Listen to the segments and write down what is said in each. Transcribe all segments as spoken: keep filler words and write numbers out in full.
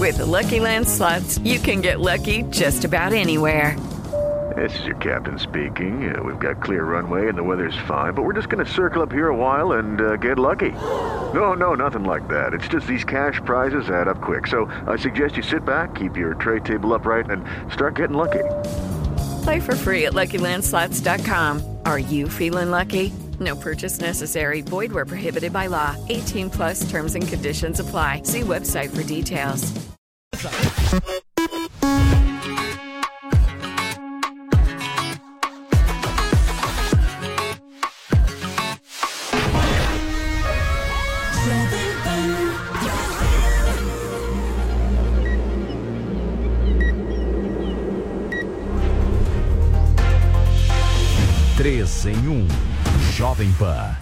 With the Lucky Land Slots, you can get lucky just about anywhere. This is your captain speaking. Uh, we've got clear runway and the weather's fine, but we're just going to circle up here a while and uh, get lucky. No, no, nothing like that. It's just these cash prizes add up quick. So I suggest you sit back, keep your tray table upright, and start getting lucky. Play for free at Lucky Land Slots dot com. Are you feeling lucky? No purchase necessary. Void where prohibited by law. eighteen plus terms and conditions apply. See website for details. três em um, Jovem Pan.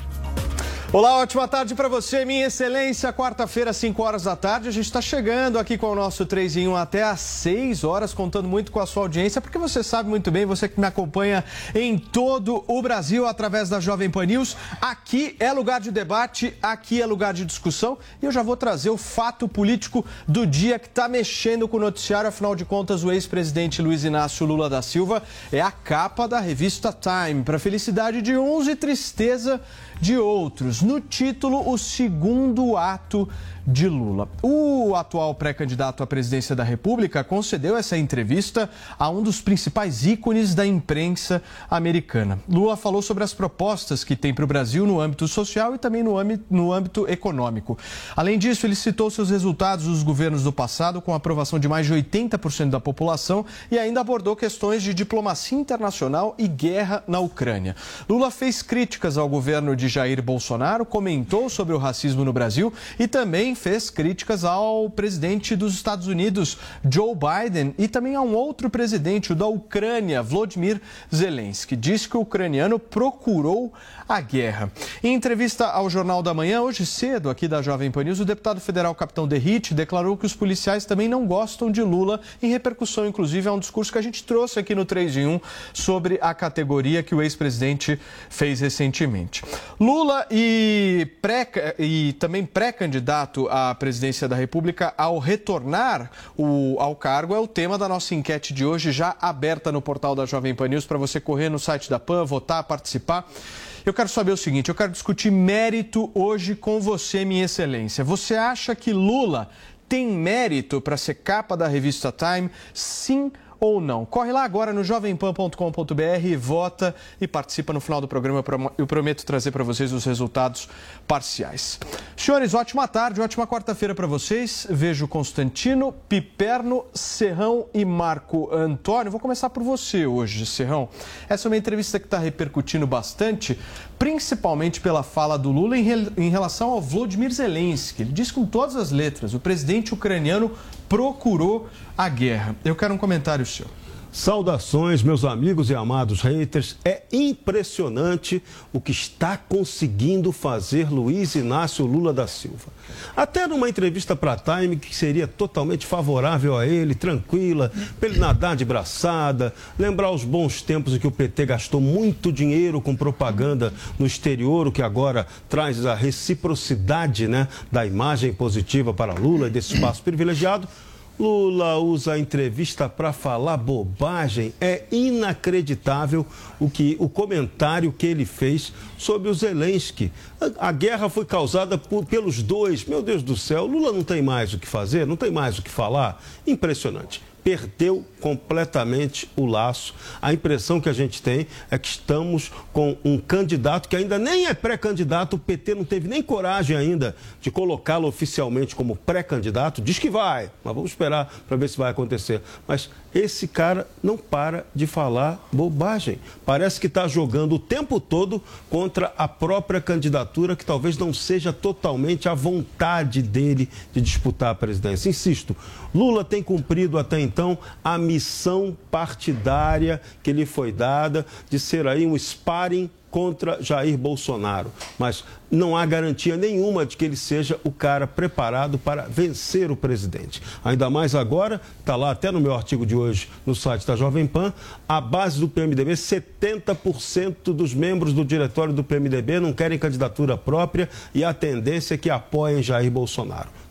Olá, ótima tarde para você, minha excelência. Quarta-feira, cinco horas da tarde, a gente está chegando aqui com o nosso três em um até às seis horas, contando muito com a sua audiência, porque você sabe muito bem, você que me acompanha em todo o Brasil através da Jovem Pan News, aqui é lugar de debate, aqui é lugar de discussão, e eu já vou trazer o fato político do dia que está mexendo com o noticiário. Afinal de contas, o ex-presidente Luiz Inácio Lula da Silva é a capa da revista Time, para felicidade de uns e tristeza de outros. No título, o segundo ato de Lula. O atual pré-candidato à presidência da República concedeu essa entrevista a um dos principais ícones da imprensa americana. Lula falou sobre as propostas que tem para o Brasil no âmbito social e também no âmbito, no âmbito econômico. Além disso, ele citou seus resultados dos governos do passado, com a aprovação de mais de oitenta por cento da população, e ainda abordou questões de diplomacia internacional e guerra na Ucrânia. Lula fez críticas ao governo de Jair Bolsonaro, comentou sobre o racismo no Brasil e também fez críticas ao presidente dos Estados Unidos, Joe Biden, e também a um outro presidente, o da Ucrânia, Volodymyr Zelensky. Diz que o ucraniano procurou a guerra. Em entrevista ao Jornal da Manhã, hoje cedo, aqui da Jovem Pan News, o deputado federal Capitão Derrite declarou que os policiais também não gostam de Lula, em repercussão, inclusive, a um discurso que a gente trouxe aqui no três em um sobre a categoria que o ex-presidente fez recentemente. Lula e, pré, e também pré-candidato à presidência da República ao retornar o, ao cargo é o tema da nossa enquete de hoje, já aberta no portal da Jovem Pan News, para você correr no site da Pan, votar, participar. Eu quero saber o seguinte, eu quero discutir mérito hoje com você, minha excelência. Você acha que Lula tem mérito para ser capa da revista Time? Sim ou não? Corre lá agora no jovem pan ponto com ponto b r, vota e participa. No final do programa. Eu prometo trazer para vocês os resultados parciais. Senhores, ótima tarde, ótima quarta-feira para vocês. Vejo Constantino, Piperno, Serrão e Marco Antônio. Vou começar por você hoje, Serrão. Essa é uma entrevista que está repercutindo bastante, principalmente pela fala do Lula em, re... em relação ao Volodymyr Zelensky. Ele diz com todas as letras, o presidente ucraniano procurou a guerra. Eu quero um comentário seu. Saudações, meus amigos e amados haters. É impressionante o que está conseguindo fazer Luiz Inácio Lula da Silva. Até numa entrevista para a Time, que seria totalmente favorável a ele, tranquila, para ele nadar de braçada, lembrar os bons tempos em que o P T gastou muito dinheiro com propaganda no exterior, o que agora traz a reciprocidade, né, da imagem positiva para Lula e desse espaço privilegiado. Lula usa a entrevista para falar bobagem. É inacreditável o, que, o comentário que ele fez sobre o Zelensky. A, a guerra foi causada por, pelos dois. Meu Deus do céu, Lula não tem mais o que fazer, não tem mais o que falar. Impressionante. Perdeu completamente o laço. A impressão que a gente tem é que estamos com um candidato que ainda nem é pré-candidato. O P T não teve nem coragem ainda de colocá-lo oficialmente como pré-candidato. Diz que vai, mas vamos esperar para ver se vai acontecer. Mas esse cara não para de falar bobagem. Parece que está jogando o tempo todo contra a própria candidatura, que talvez não seja totalmente a vontade dele de disputar a presidência. Insisto, Lula tem cumprido até então a missão partidária que lhe foi dada de ser aí um sparring contra Jair Bolsonaro, mas não há garantia nenhuma de que ele seja o cara preparado para vencer o presidente. Ainda mais agora, está lá até no meu artigo de hoje no site da Jovem Pan, a base do P M D B, setenta por cento dos membros do diretório do P M D B não querem candidatura própria e a tendência é que apoiem Jair Bolsonaro.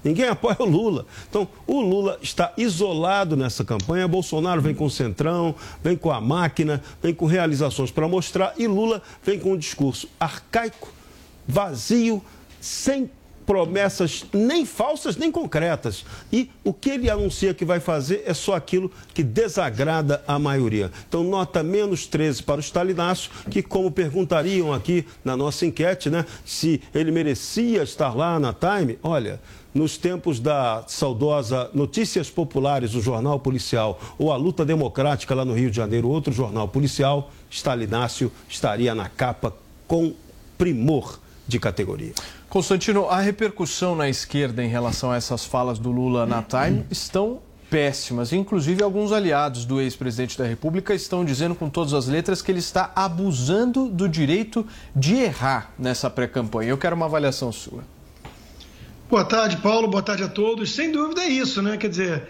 Ninguém apoia o Lula. Então, o Lula está isolado nessa campanha. Bolsonaro vem com o Centrão, vem com a máquina, vem com realizações para mostrar. E Lula vem com um discurso arcaico, vazio, sem promessas nem falsas nem concretas. E o que ele anuncia que vai fazer é só aquilo que desagrada a maioria. Então, nota menos treze para o Stalinácio, que, como perguntariam aqui na nossa enquete, né, se ele merecia estar lá na Time, olha, nos tempos da saudosa Notícias Populares, o jornal policial, ou a Luta Democrática lá no Rio de Janeiro, outro jornal policial, Stalinácio estaria na capa com primor de categoria. Constantino, a repercussão na esquerda em relação a essas falas do Lula na Time estão péssimas. Inclusive, alguns aliados do ex-presidente da República estão dizendo com todas as letras que ele está abusando do direito de errar nessa pré-campanha. Eu quero uma avaliação sua. Boa tarde, Paulo. Boa tarde a todos. Sem dúvida é isso, né? Quer dizer,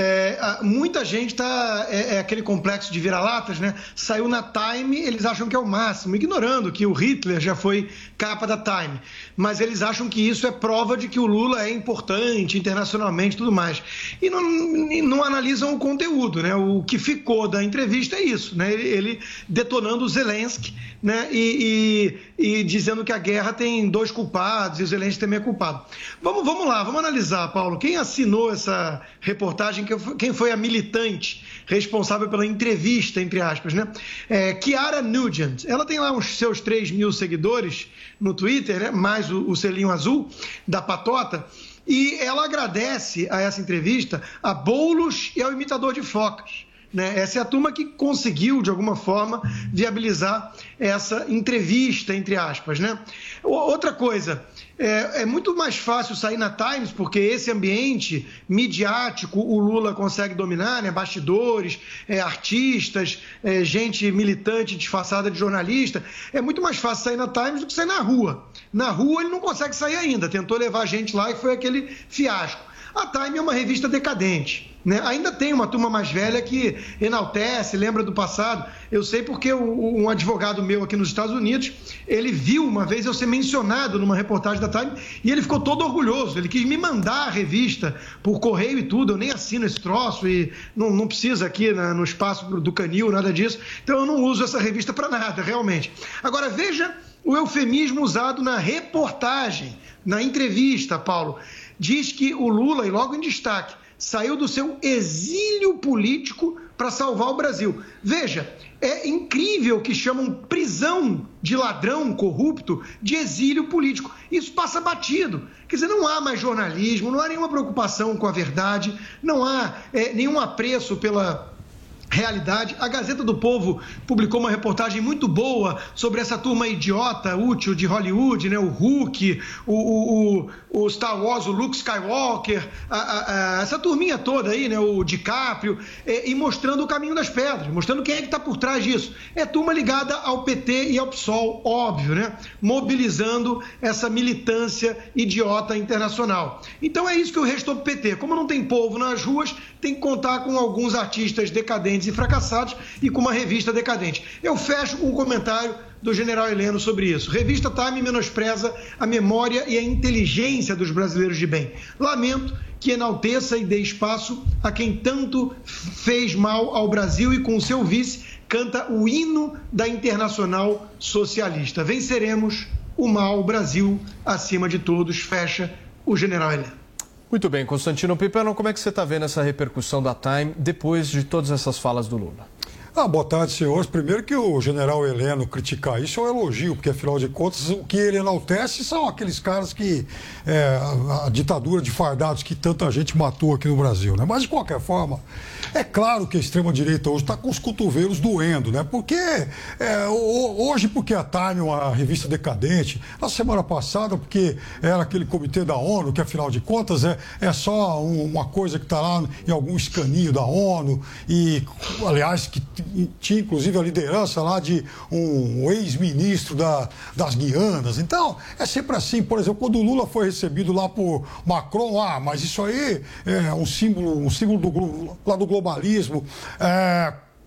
é, muita gente está... É, é aquele complexo de vira-latas, né? Saiu na Time, eles acham que é o máximo, ignorando que o Hitler já foi capa da Time. Mas eles acham que isso é prova de que o Lula é importante internacionalmente e tudo mais. E não, não analisam o conteúdo, né? O que ficou da entrevista é isso, né? Ele, ele detonando o Zelensky, né? E, e, e dizendo que a guerra tem dois culpados e o Zelensky também é culpado. Vamos, vamos lá, vamos analisar, Paulo. Quem assinou essa reportagem, quem foi a militante responsável pela entrevista, entre aspas, né? É, Chiara Nugent. Ela tem lá uns seus três mil seguidores no Twitter, né? Mais o, o selinho azul da patota. E ela agradece a essa entrevista a Boulos e ao imitador de focas. Né? Essa é a turma que conseguiu, de alguma forma, viabilizar essa entrevista, entre aspas. Né? Outra coisa, é, é muito mais fácil sair na Times, porque esse ambiente midiático o Lula consegue dominar, né? Bastidores, é, artistas, é, gente militante disfarçada de jornalista. É muito mais fácil sair na Times do que sair na rua. Na rua ele não consegue sair ainda, tentou levar gente lá e foi aquele fiasco. A Time é uma revista decadente, né? Ainda tem uma turma mais velha que enaltece, lembra do passado. Eu sei porque um advogado meu aqui nos Estados Unidos, ele viu uma vez eu ser mencionado numa reportagem da Time e ele ficou todo orgulhoso. Ele quis me mandar a revista por correio e tudo. Eu nem assino esse troço e não, não precisa aqui na, no espaço do Canil, nada disso. Então eu não uso essa revista para nada, realmente. Agora veja o eufemismo usado na reportagem, na entrevista, Paulo. Diz que o Lula, e logo em destaque, saiu do seu exílio político para salvar o Brasil. Veja, é incrível que chamam prisão de ladrão corrupto de exílio político. Isso passa batido. Quer dizer, não há mais jornalismo, não há nenhuma preocupação com a verdade, não há é, nenhum apreço pela realidade. A Gazeta do Povo publicou uma reportagem muito boa sobre essa turma idiota, útil de Hollywood, né? O Hulk, o, o, o, o Star Wars, o Luke Skywalker, a, a, a, essa turminha toda aí, né? O DiCaprio, e, e mostrando o caminho das pedras, mostrando quem é que está por trás disso. É turma ligada ao P T e ao P SOL, óbvio, né? Mobilizando essa militância idiota internacional. Então é isso que o restou do P T. Como não tem povo nas ruas, tem que contar com alguns artistas decadentes e fracassados e com uma revista decadente. Eu fecho com um comentário do general Heleno sobre isso. Revista Time menospreza a memória e a inteligência dos brasileiros de bem. Lamento que enalteça e dê espaço a quem tanto fez mal ao Brasil e com o seu vice canta o hino da Internacional Socialista. Venceremos o mal, Brasil acima de todos, fecha o general Heleno. Muito bem, Constantino Pipano, como é que você está vendo essa repercussão da Time depois de todas essas falas do Lula? Ah, boa tarde, senhores. Primeiro que o general Heleno criticar isso é um elogio, porque afinal de contas o que ele enaltece são aqueles caras que, é, a, a ditadura de fardados que tanta gente matou aqui no Brasil, né? Mas de qualquer forma, é claro que a extrema-direita hoje está com os cotovelos doendo, né? Porque é, hoje porque a Time é uma revista decadente, na semana passada porque era aquele comitê da ONU, que afinal de contas é, é só um, uma coisa que está lá em algum escaninho da ONU e, aliás, que tinha inclusive a liderança lá de um ex-ministro da, das Guianas. Então, é sempre assim. Por exemplo, quando o Lula foi recebido lá por Macron, ah, mas isso aí é um símbolo, um símbolo do, lá do globalismo. É,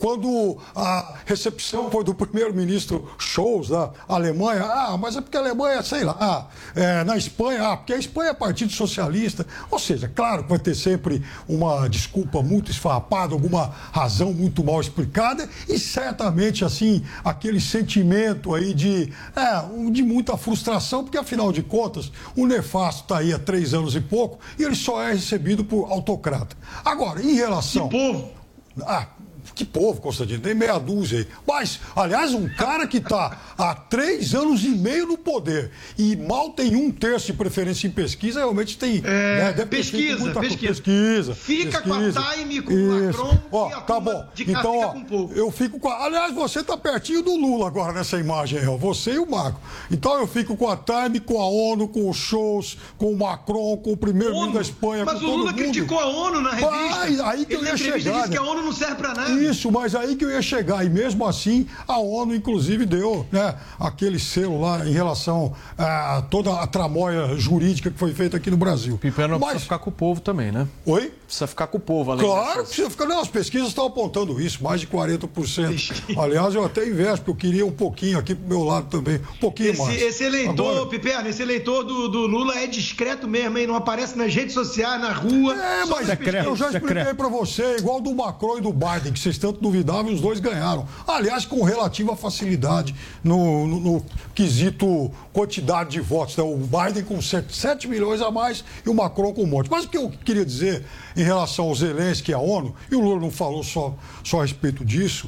quando a recepção foi do primeiro-ministro Scholz da Alemanha, ah, mas é porque a Alemanha, sei lá, é, na Espanha, ah, porque a Espanha é Partido Socialista. Ou seja, claro que vai ter sempre uma desculpa muito esfarrapada, alguma razão muito mal explicada e certamente, assim, aquele sentimento aí de, é, de muita frustração, porque afinal de contas, o nefasto está aí há três anos e pouco e ele só é recebido por autocrata. Agora, em relação... Que povo! Ah, que povo, Constantino, tem meia dúzia aí. Mas, aliás, um cara que está há três anos e meio no poder e mal tem um terço de preferência em pesquisa, realmente tem... É, né, pesquisa, muita pesquisa. pesquisa. Fica pesquisa. com a Time, com Isso. o Macron ó, e a tá bom. de cá então, fica ó, com pouco. eu fico com a... Aliás, você está pertinho do Lula agora nessa imagem aí, ó. Você e o Marco. Então, eu fico com a Time, com a ONU, com o Scholz, com o Macron, com o primeiro-ministro da Espanha, mas com o todo Lula mundo. criticou a ONU na revista. Mas, aí que Ele eu ia na entrevista chegar, disse né? que a ONU não serve para nada. Isso, mas aí que eu ia chegar. E mesmo assim, a ONU, inclusive, deu, né, aquele selo lá em relação a toda a tramóia jurídica que foi feita aqui no Brasil. Piperno mas... precisa ficar com o povo também, né? Oi? Precisa ficar com o povo, além Claro, dessas... precisa ficar. Não, as pesquisas estão apontando isso, mais de quarenta por cento. Aliás, eu até invejo, porque eu queria um pouquinho aqui pro meu lado também. Um pouquinho esse, mais. Esse eleitor, Agora... Piperno, esse eleitor do, do Lula é discreto mesmo, hein? Não aparece nas redes sociais, na rua. É, mas secreto, eu já expliquei secreto. para você, igual do Macron e do Biden, que vocês tanto duvidavam e os dois ganharam. Aliás, com relativa facilidade no, no, no quesito quantidade de votos. Né? O Biden com sete milhões a mais e o Macron com um monte. Mas o que eu queria dizer em relação ao Zelensky e à ONU, e o Lula não falou só, só a respeito disso,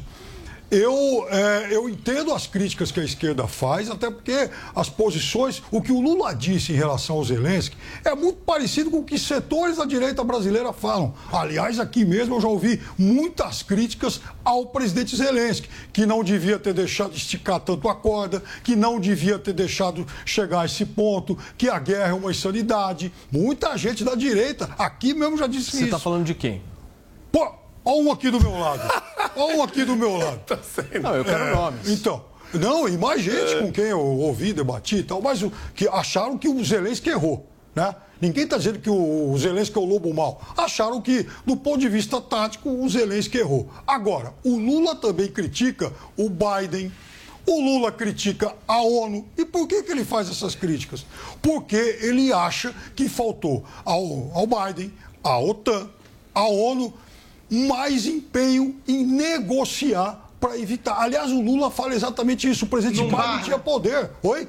Eu, é, eu entendo as críticas que a esquerda faz, até porque as posições, o que o Lula disse em relação ao Zelensky é muito parecido com o que setores da direita brasileira falam. Aliás, aqui mesmo eu já ouvi muitas críticas ao presidente Zelensky, que não devia ter deixado esticar tanto a corda, que não devia ter deixado chegar a esse ponto, que a guerra é uma insanidade. Muita gente da direita aqui mesmo já disse Você isso. está falando de quem? Pô, olha um aqui do meu lado. Olha um aqui do meu lado. Tá sendo. Não, eu quero É, nomes. Então, não, e mais gente com quem eu ouvi, debati e tal, mas o, que acharam que o Zelensky errou, né? Ninguém está dizendo que o, o Zelensky é o lobo mau. Acharam que, do ponto de vista tático, o Zelensky errou. Agora, o Lula também critica o Biden, o Lula critica a ONU. E por que, que ele faz essas críticas? Porque ele acha que faltou ao, ao Biden, à OTAN, à ONU, mais empenho em negociar para evitar. Aliás, o Lula fala exatamente isso. O presidente Num Biden bar, tinha poder. Oi?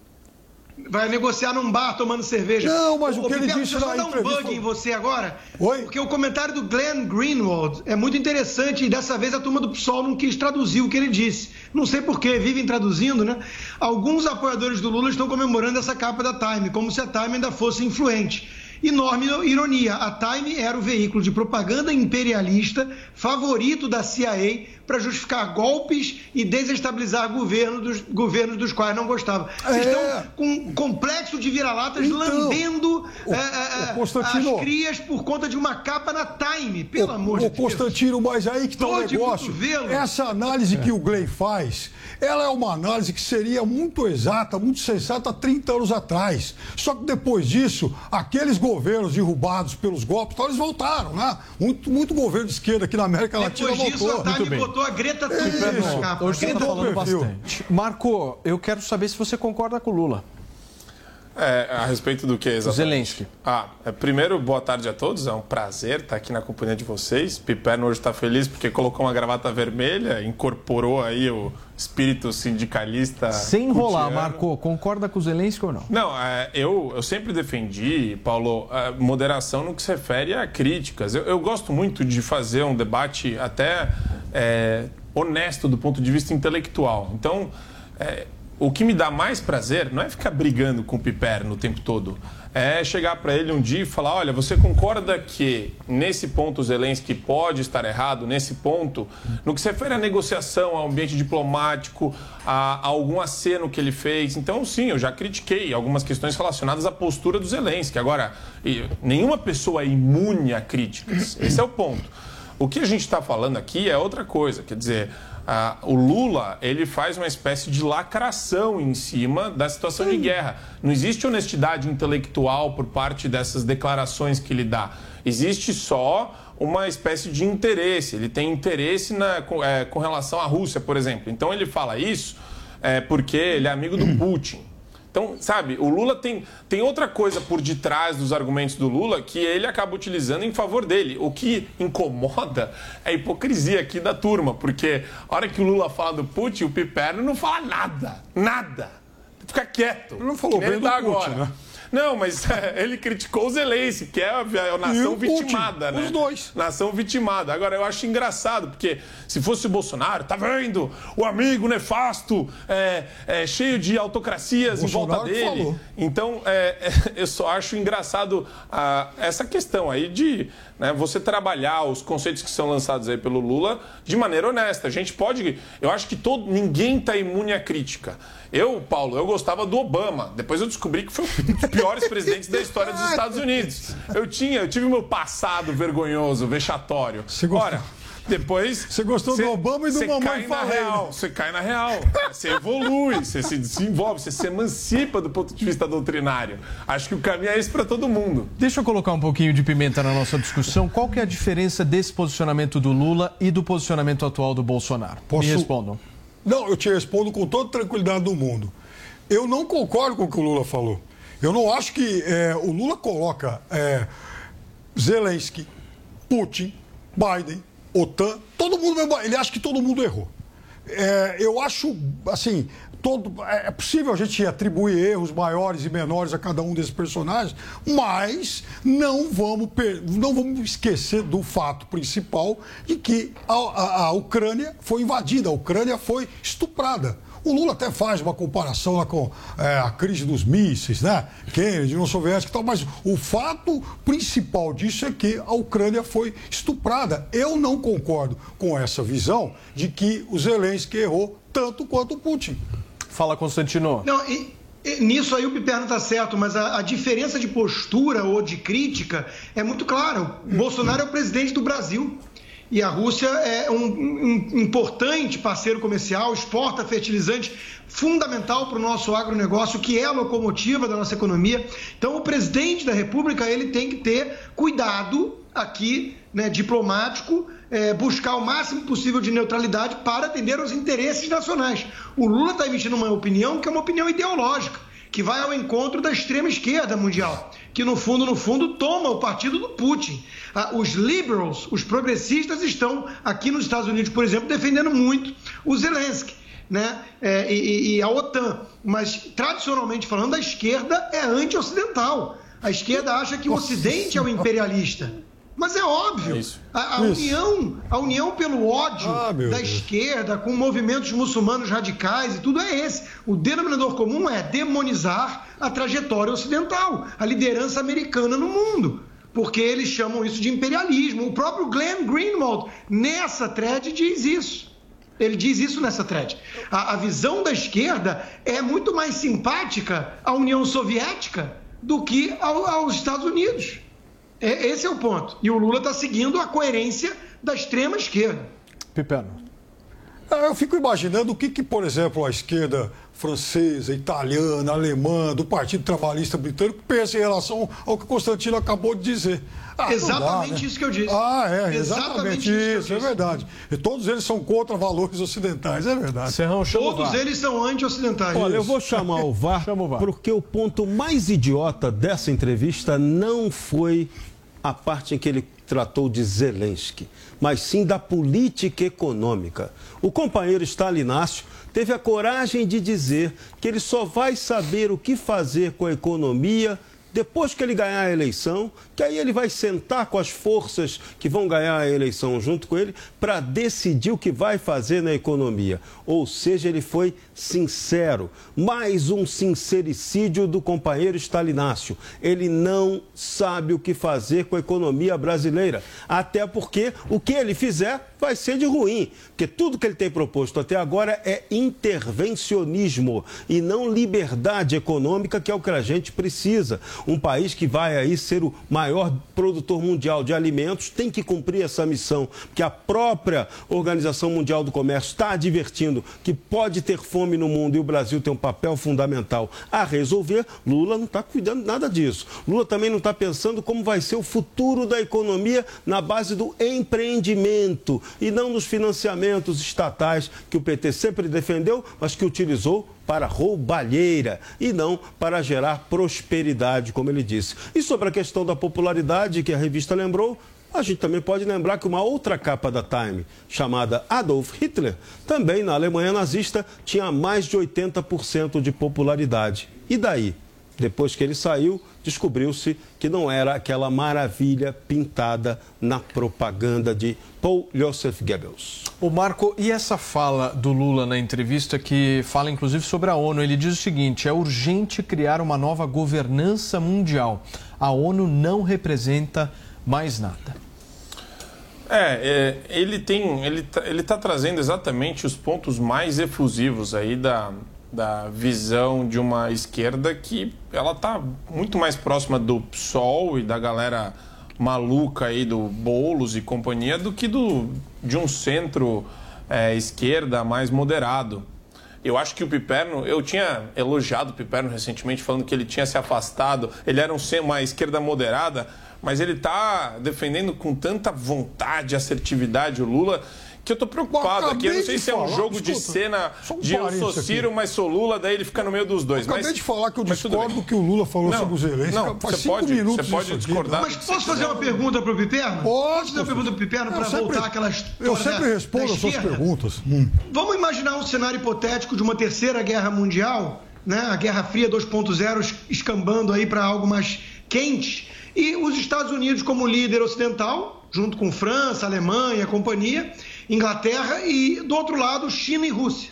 Vai negociar num bar tomando cerveja. Não, mas o que ele Piperno, disse deixa eu na só dar um entrevista... bug em você agora. Oi? Porque o comentário do Glenn Greenwald é muito interessante e dessa vez a turma do P SOL não quis traduzir o que ele disse. Não sei porquê, vivem traduzindo, né? Alguns apoiadores do Lula estão comemorando essa capa da Time, como se a Time ainda fosse influente. Enorme ironia, a Time era o veículo de propaganda imperialista favorito da C I A para justificar golpes e desestabilizar governo dos, governos dos quais não gostava. Vocês É. estão com um complexo de vira-latas Então, lambendo o- é, é, o Constantino- as crias por conta de uma capa na Time, pelo Ô, amor de ô, Deus. Constantino, mas aí que está o Dor de negócio. cotovelo. Essa análise que o Glenn faz, ela é uma análise que seria muito exata, muito sensata há trinta anos atrás. Só que depois disso, aqueles governos derrubados pelos golpes, então eles voltaram, né? Muito, muito governo de esquerda aqui na América Latina Depois disso, voltou. a Time botou a Greta Thunberg Isso. na capa. Hoje você está Greta falando perfil. bastante. Marco, eu quero saber se você concorda com o Lula. É, a respeito do que exatamente? Zelensky. Ah, é, primeiro, boa tarde a todos. É um prazer estar aqui na companhia de vocês. Piperno hoje está feliz porque colocou uma gravata vermelha, incorporou aí o espírito sindicalista. Sem enrolar, putiano. Marco, concorda com o Zelensky ou não? Não, é, eu, eu sempre defendi, Paulo, a moderação no que se refere a críticas. Eu, eu gosto muito de fazer um debate até é, honesto do ponto de vista intelectual. Então, é, o que me dá mais prazer não é ficar brigando com o Piperno o tempo todo. É chegar para ele um dia e falar, olha, você concorda que nesse ponto o Zelensky pode estar errado, nesse ponto, no que se refere à negociação, ao ambiente diplomático, a, a algum aceno que ele fez. Então, sim, eu já critiquei algumas questões relacionadas à postura do Zelensky. Agora, e, nenhuma pessoa é imune a críticas. Esse é o ponto. O que a gente está falando aqui é outra coisa, quer dizer... Ah, o Lula, ele faz uma espécie de lacração em cima da situação de guerra. Não existe honestidade intelectual por parte dessas declarações que ele dá. Existe só uma espécie de interesse. Ele tem interesse na, com, é, com relação à Rússia, por exemplo. Então ele fala isso é, porque ele é amigo do Putin. Então, sabe, o Lula tem, tem outra coisa por detrás dos argumentos do Lula que ele acaba utilizando em favor dele. O que incomoda é a hipocrisia aqui da turma, porque a hora que o Lula fala do Putin, o Piperno não fala nada, nada. Fica quieto. Ele não falou bem do Putin, agora. né? Não, mas é, ele criticou o Zelensky, que é a, a nação vitimada, Putin, né? Os dois. Nação vitimada. Agora, eu acho engraçado, porque se fosse o Bolsonaro, tá vendo? O amigo nefasto, é, é, cheio de autocracias em volta dele. Falou. Então, é, é, eu só acho engraçado a, essa questão aí de né, você trabalhar os conceitos que são lançados aí pelo Lula de maneira honesta. A gente pode... Eu acho que todo, ninguém tá imune à crítica. Eu, Paulo, eu gostava do Obama. Depois eu descobri que foi um dos piores presidentes da história dos Estados Unidos. Eu tinha, eu tive o meu passado vergonhoso, vexatório. Você gostou? Ora, depois... Você gostou cê, do Obama e do Mamãe Falei. Você cai na real. Você evolui, você se desenvolve, você se emancipa do ponto de vista doutrinário. Acho que o caminho é esse para todo mundo. Deixa eu colocar um pouquinho de pimenta na nossa discussão. Qual que é a diferença desse posicionamento do Lula e do posicionamento atual do Bolsonaro? Posso... Me respondam. Não, eu te respondo com toda tranquilidade do mundo. Eu não concordo com o que o Lula falou. Eu não acho que é, o Lula coloca é, Zelensky, Putin, Biden, OTAN, todo mundo... Ele acha que todo mundo errou. É, eu acho, assim... Todo, é possível a gente atribuir erros maiores e menores a cada um desses personagens, mas não vamos, não vamos esquecer do fato principal de que a, a, a Ucrânia foi invadida, a Ucrânia foi estuprada. O Lula até faz uma comparação lá com é, a crise dos mísseis, né? Kennedy, União Soviética e tal, mas o fato principal disso é que a Ucrânia foi estuprada. Eu não concordo com essa visão de que o Zelensky errou tanto quanto o Putin. Fala, Constantino. Não, e, e, nisso aí o Piperno está certo, mas a, a diferença de postura ou de crítica é muito clara. O Bolsonaro é o presidente do Brasil e a Rússia é um, um importante parceiro comercial, exporta fertilizante fundamental para o nosso agronegócio, que é a locomotiva da nossa economia. Então, o presidente da República ele tem que ter cuidado aqui, né, diplomático, é, buscar o máximo possível de neutralidade para atender aos interesses nacionais. O Lula está emitindo uma opinião que é uma opinião ideológica, que vai ao encontro da extrema esquerda mundial, que no fundo, no fundo, toma o partido do Putin. Ah, os liberals, os progressistas estão aqui nos Estados Unidos, por exemplo, defendendo muito o Zelensky, né, é, e, e a OTAN. Mas, tradicionalmente falando, a esquerda é anti-ocidental. A esquerda acha que o Ocidente é o imperialista. Mas é óbvio, é a, a, união, a união pelo ódio ah, da Deus. esquerda com movimentos muçulmanos radicais e tudo é esse. O denominador comum é demonizar a trajetória ocidental, a liderança americana no mundo, porque eles chamam isso de imperialismo. O próprio Glenn Greenwald, nessa thread, diz isso. Ele diz isso nessa thread. A, a visão da esquerda é muito mais simpática à União Soviética do que ao, aos Estados Unidos. Esse é o ponto. E o Lula está seguindo a coerência da extrema esquerda. Piperno. Eu fico imaginando o que, que, por exemplo, a esquerda francesa, italiana, alemã, do Partido Trabalhista Britânico pensa em relação ao que o Constantino acabou de dizer. Ah, exatamente dá, né? Isso que eu disse. Ah, é, exatamente, exatamente isso, isso é verdade. E todos eles são contra valores ocidentais, é verdade. Serrão, todos eles são anti-ocidentais. Olha, eu vou chamar o V A R, o V A R porque o ponto mais idiota dessa entrevista não foi a parte em que ele tratou de Zelensky, mas sim da política econômica. O companheiro Stalinácio teve a coragem de dizer que ele só vai saber o que fazer com a economia depois que ele ganhar a eleição, que aí ele vai sentar com as forças que vão ganhar a eleição junto com ele para decidir o que vai fazer na economia. Ou seja, ele foi sincero. Mais um sincericídio do companheiro Stalinácio. Ele não sabe o que fazer com a economia brasileira. Até porque o que ele fizer vai ser de ruim. Porque tudo que ele tem proposto até agora é intervencionismo e não liberdade econômica, que é o que a gente precisa. um país que vai aí ser o maior produtor mundial de alimentos, tem que cumprir essa missão, porque a própria Organização Mundial do Comércio está advertindo que pode ter fome no mundo e o Brasil tem um papel fundamental a resolver. Lula não está cuidando nada disso. Lula também não está pensando como vai ser o futuro da economia na base do empreendimento e não nos financiamentos estatais que o P T sempre defendeu, mas que utilizou para roubalheira e não para gerar prosperidade, como ele disse. E sobre a questão da popularidade que a revista lembrou, a gente também pode lembrar que uma outra capa da Time, chamada Adolf Hitler, também na Alemanha nazista, tinha mais de oitenta por cento de popularidade. E daí? Depois que ele saiu, descobriu-se que não era aquela maravilha pintada na propaganda de Paul Joseph Goebbels. O Marco, e essa fala do Lula na entrevista que fala inclusive sobre a ONU? Ele diz o seguinte: é urgente criar uma nova governança mundial. A ONU não representa mais nada. É, é ele tem, ele tá, ele tá trazendo exatamente os pontos mais efusivos aí da, da visão de uma esquerda que ela tá muito mais próxima do P SOL e da galera maluca aí do Boulos e companhia do que do, de um centro é, esquerda mais moderado. Eu acho que o Piperno, eu tinha elogiado o Piperno recentemente falando que ele tinha se afastado, ele era um, uma esquerda moderada, mas ele está defendendo com tanta vontade, assertividade o Lula, que eu tô preocupado aqui. Eu não sei se é um falar, jogo escuta, de cena um de eu sou Ciro, aqui. mas sou Lula, daí ele fica no meio dos dois. Eu acabei mas, de falar que eu mas discordo do que o Lula falou não, sobre o Zelensky. Não, Faz você cinco pode, minutos você pode isso discordar. Mas posso fazer uma pergunta para o Piperno? Pode. Posso fazer uma pergunta para o Piperno para sempre, voltar àquela história Eu sempre da, respondo da as suas esquerda? perguntas. Hum. Vamos imaginar um cenário hipotético de uma terceira guerra mundial, né? A Guerra Fria dois ponto zero escambando aí para algo mais quente, e os Estados Unidos como líder ocidental, junto com França, Alemanha, companhia, Inglaterra, e do outro lado China e Rússia.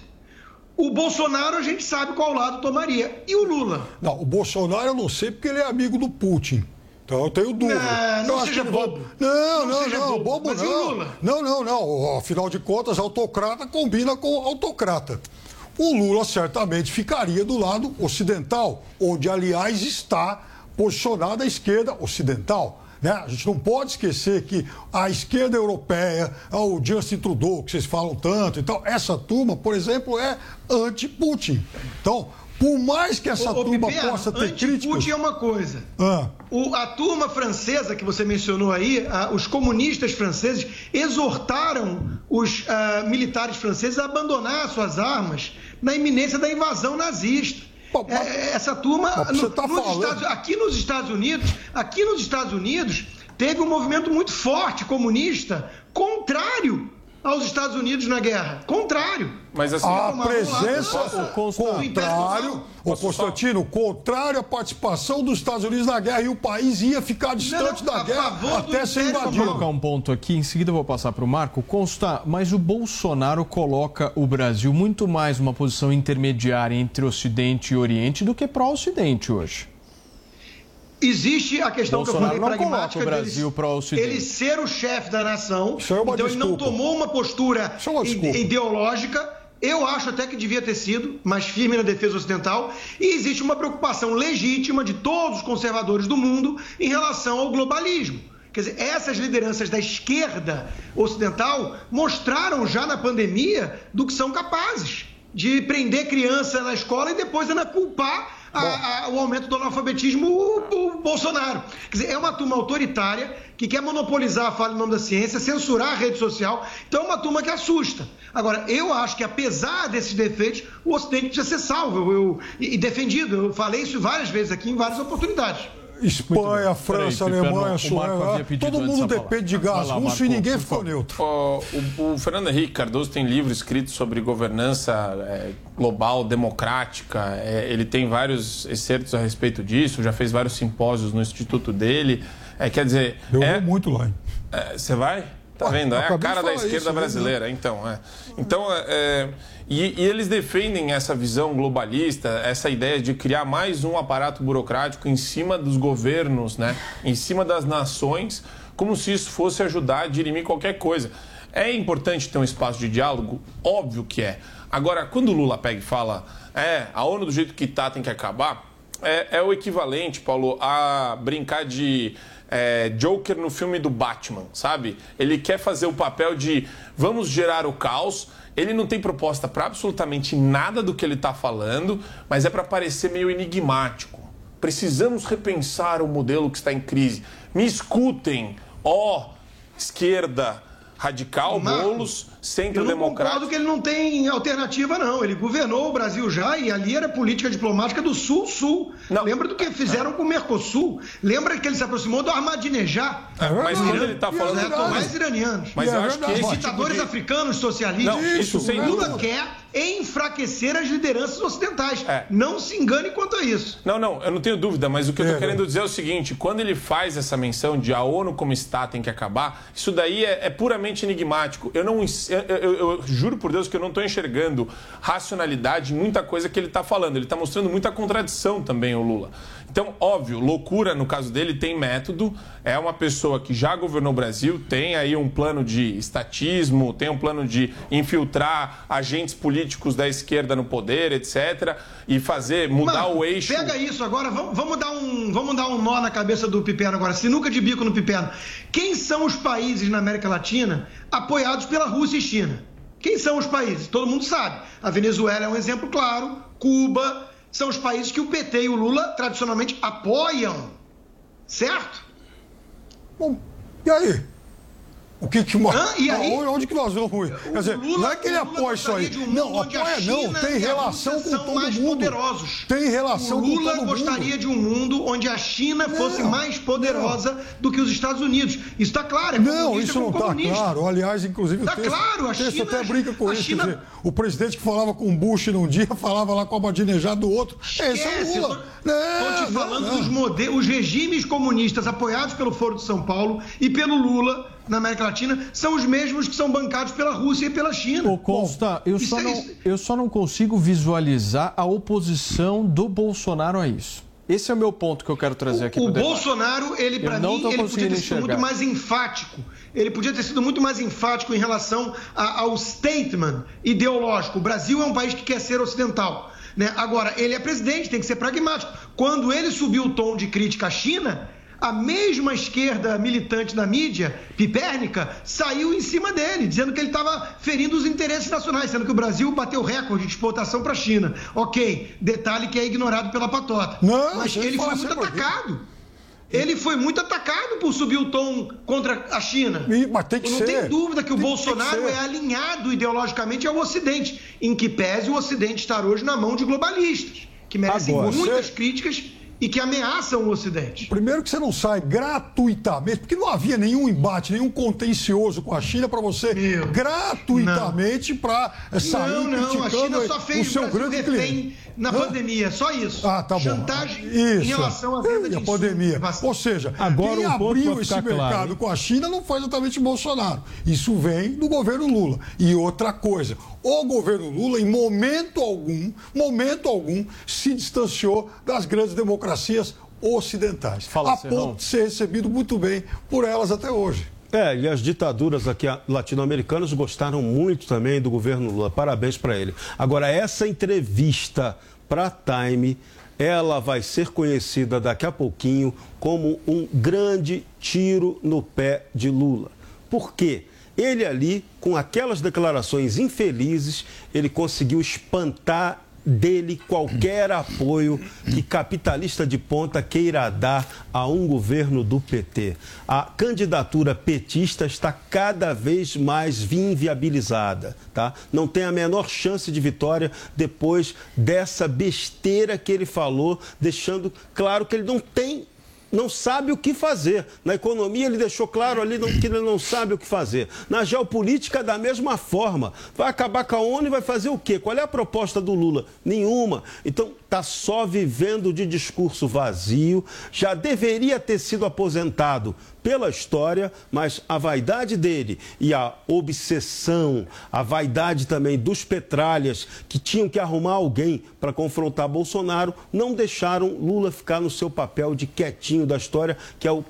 O Bolsonaro a gente sabe qual lado tomaria. E o Lula? Não, o Bolsonaro eu não sei porque ele é amigo do Putin. Então eu tenho dúvida. É, não eu seja acho que bobo. Vai... Não, Não não, seja não, bobo. bobo Mas e não. o Lula? Não, não, não. Afinal de contas, autocrata combina com autocrata. O Lula certamente ficaria do lado ocidental, onde, aliás, está posicionada a esquerda ocidental. Né? A gente não pode esquecer que a esquerda europeia, o Justin Trudeau, que vocês falam tanto e tal, essa turma, por exemplo, é anti-Putin. Então, por mais que essa ô, ô, turma Piperno, possa ter críticas... Anti-Putin é uma coisa. Ah. O, a turma francesa que você mencionou aí, a, os comunistas franceses exortaram os a, militares franceses a abandonar suas armas na iminência da invasão nazista. Pô, mas, é, essa turma, você no, tá nos falando... Estados, aqui nos Estados Unidos, aqui nos Estados Unidos, teve um movimento muito forte comunista, contrário aos Estados Unidos na guerra. Contrário. Mas assim, A Uma presença, rola- o contrário, o Constantino, contrário à participação dos Estados Unidos na guerra, e o país ia ficar distante Não, da a guerra favor do até ser Império invadido. Vou colocar um ponto aqui, em seguida eu vou passar para o Marco. Consta, mas o Bolsonaro coloca o Brasil muito mais numa posição intermediária entre Ocidente e Oriente do que pró-Ocidente hoje. Existe a questão Bolsonaro que eu não falei pragmática coloca o Brasil dele, para o Ocidente. ele ser o chefe da nação, Isso é uma então ele não desculpa. tomou uma postura Isso é uma desculpa. ide- ideológica. Eu acho até que devia ter sido mais firme na defesa ocidental, e existe uma preocupação legítima de todos os conservadores do mundo em relação ao globalismo. Quer dizer, essas lideranças da esquerda ocidental mostraram já na pandemia do que são capazes de prender criança na escola e depois ainda culpar a, a, o aumento do analfabetismo o, o Bolsonaro. Quer dizer, é uma turma autoritária que quer monopolizar a fala em nome da ciência, censurar a rede social. Então é uma turma que assusta. Agora, eu acho que apesar desses defeitos, o Ocidente precisa ser salvo eu, eu, e, e defendido. Eu falei isso várias vezes aqui em várias oportunidades. Espanha, França, Peraí, Alemanha, Piperno, o Marco havia Suécia, pedido todo antes mundo a palavra. depende de Vai gás lá, russo Marco, e ninguém por ficou favor. neutro. O, o, o Fernando Henrique Cardoso tem livro escrito sobre governança é, global, democrática. É, ele tem vários excertos a respeito disso, já fez vários simpósios no instituto dele. É, quer dizer... Eu é, vou muito lá. Hein? é, você vai? Tá Ué, vendo? eu É a acabei de cara da falar esquerda isso, né? brasileira. Então, é. Então, é, e, e eles defendem essa visão globalista, essa ideia de criar mais um aparato burocrático em cima dos governos, né? Em cima das nações, como se isso fosse ajudar a dirimir qualquer coisa. É importante ter um espaço de diálogo? Óbvio que é. Agora, quando o Lula pega e fala, é, a ONU do jeito que tá tem que acabar, é, é o equivalente, Paulo, a brincar de é, Joker no filme do Batman, sabe? Ele quer fazer o papel de vamos gerar o caos. Ele não tem proposta para absolutamente nada do que ele está falando, mas é para parecer meio enigmático. Precisamos repensar o modelo que está em crise. Me escutem, ó, esquerda radical, Boulos, centro-democrático. Eu não concordo que ele não tem alternativa, não. Ele governou o Brasil já e ali era política diplomática do Sul-Sul. Lembra do que fizeram com o Mercosul? Lembra que ele se aproximou do Ahmadinejad? É, mas quando ele está falando... É mais iranianos. Mas eu acho que esse ditadores tipo de... africanos socialistas. Não, isso sem Lula dúvida. quer enfraquecer as lideranças ocidentais. É. Não se engane quanto a isso. Não, não, eu não tenho dúvida, mas o que eu estou É. querendo dizer é o seguinte, quando ele faz essa menção de a ONU como está tem que acabar, isso daí é, é puramente enigmático. Eu, não, eu, eu, eu juro por Deus que eu não estou enxergando racionalidade em muita coisa que ele está falando. Ele está mostrando muita contradição também, o Lula. Então, óbvio, loucura no caso dele tem método, é uma pessoa que já governou o Brasil, tem aí um plano de estatismo, tem um plano de infiltrar agentes políticos da esquerda no poder, etcétera, e fazer, mudar Mano, o eixo... Pega isso agora, vamos, vamos, dar um, vamos dar um nó na cabeça do Piperno agora, sinuca de bico no Piperno. Quem são os países na América Latina apoiados pela Rússia e China? Quem são os países? Todo mundo sabe. A Venezuela é um exemplo claro, Cuba... São os países que o P T e o Lula tradicionalmente apoiam, certo? Bom, e aí? O que que uma... Hã? E aí? Onde que nós vamos ir? Quer dizer, Lula, não é que ele o Lula apoia isso aí. gostaria de um mundo Não, onde a apoia não. China Tem e a relação Rússia com são todo mais mundo. poderosos. Tem relação o com Lula todo mundo. gostaria de um mundo onde a China Não, fosse mais poderosa não. do que os Estados Unidos. Isso está claro, é Não, comunista isso não com está comunista. claro. Aliás, inclusive, Tá o texto, claro, a o texto China- até brinca com a isso. China- Quer dizer, o presidente que falava com o Bush num dia, falava lá com a Ahmadinejad do outro. Esse é Esquece, o eu Lula. tô, tô te falando não, não. dos mode- os regimes comunistas apoiados pelo Foro de São Paulo e pelo Lula na América Latina são os mesmos que são bancados pela Rússia e pela China. Ô, Costa, eu isso só, é não, isso. eu só não consigo visualizar a oposição do Bolsonaro a isso. Esse é o meu ponto que eu quero trazer aqui O para o debate. Bolsonaro, ele Eu para não mim, tô ele podia conseguindo ter sido enxergar. muito mais enfático. Ele podia ter sido muito mais enfático em relação a- ao statement ideológico. O Brasil é um país que quer ser ocidental, né? Agora, ele é presidente, tem que ser pragmático. Quando ele subiu o tom de crítica à China, a mesma esquerda militante da mídia, pipérnica, saiu em cima dele, dizendo que ele estava ferindo os interesses nacionais, sendo que o Brasil bateu recorde de exportação para a China. Ok, detalhe que é ignorado pela patota. Não, Mas você ele fala foi muito sempre aqui. atacado. Ele foi muito atacado por subir o tom contra a China. E- mas tem que Eu não ser. tenho dúvida que o Tem- Bolsonaro tem que ser. é alinhado ideologicamente ao Ocidente, em que pese o Ocidente estar hoje na mão de globalistas, que merecem Agora, muitas você- críticas e que ameaçam o Ocidente. Primeiro que você não sai gratuitamente, porque não havia nenhum embate, nenhum contencioso com a China para você Meu, gratuitamente para sair Não, não, a criticando China só fez o seu o Brasil grande refém cliente. na Hã? pandemia, só isso. Ah, tá bom. Chantagem Isso. em relação à venda E de a insumos, pandemia. vacina. Ou seja, Agora, quem um ponto abriu pra esse ficar mercado claro, hein? com a China não foi exatamente o Bolsonaro. Isso vem do governo Lula. E outra coisa, o governo Lula, em momento algum, momento algum, se distanciou das grandes democracias ocidentais. Fala, a Serrão. ponto de ser recebido muito bem por elas até hoje. É, e as ditaduras aqui latino-americanas gostaram muito também do governo Lula. Parabéns para ele. Agora, essa entrevista para Time, ela vai ser conhecida daqui a pouquinho como um grande tiro no pé de Lula. Por quê? Ele ali, com aquelas declarações infelizes, ele conseguiu espantar dele qualquer apoio que capitalista de ponta queira dar a um governo do P T. A candidatura petista está cada vez mais inviabilizada, tá? Não tem a menor chance de vitória depois dessa besteira que ele falou, deixando claro que ele não tem não sabe o que fazer. Na economia, ele deixou claro ali que ele não sabe o que fazer. Na geopolítica, da mesma forma. Vai acabar com a ONU e vai fazer o quê? Qual é a proposta do Lula? Nenhuma. Então, está só vivendo de discurso vazio. Já deveria ter sido aposentado pela história, mas a vaidade dele e a obsessão, a vaidade também dos petralhas, que tinham que arrumar alguém para confrontar Bolsonaro, não deixaram Lula ficar no seu papel de quietinho da história, que é o qual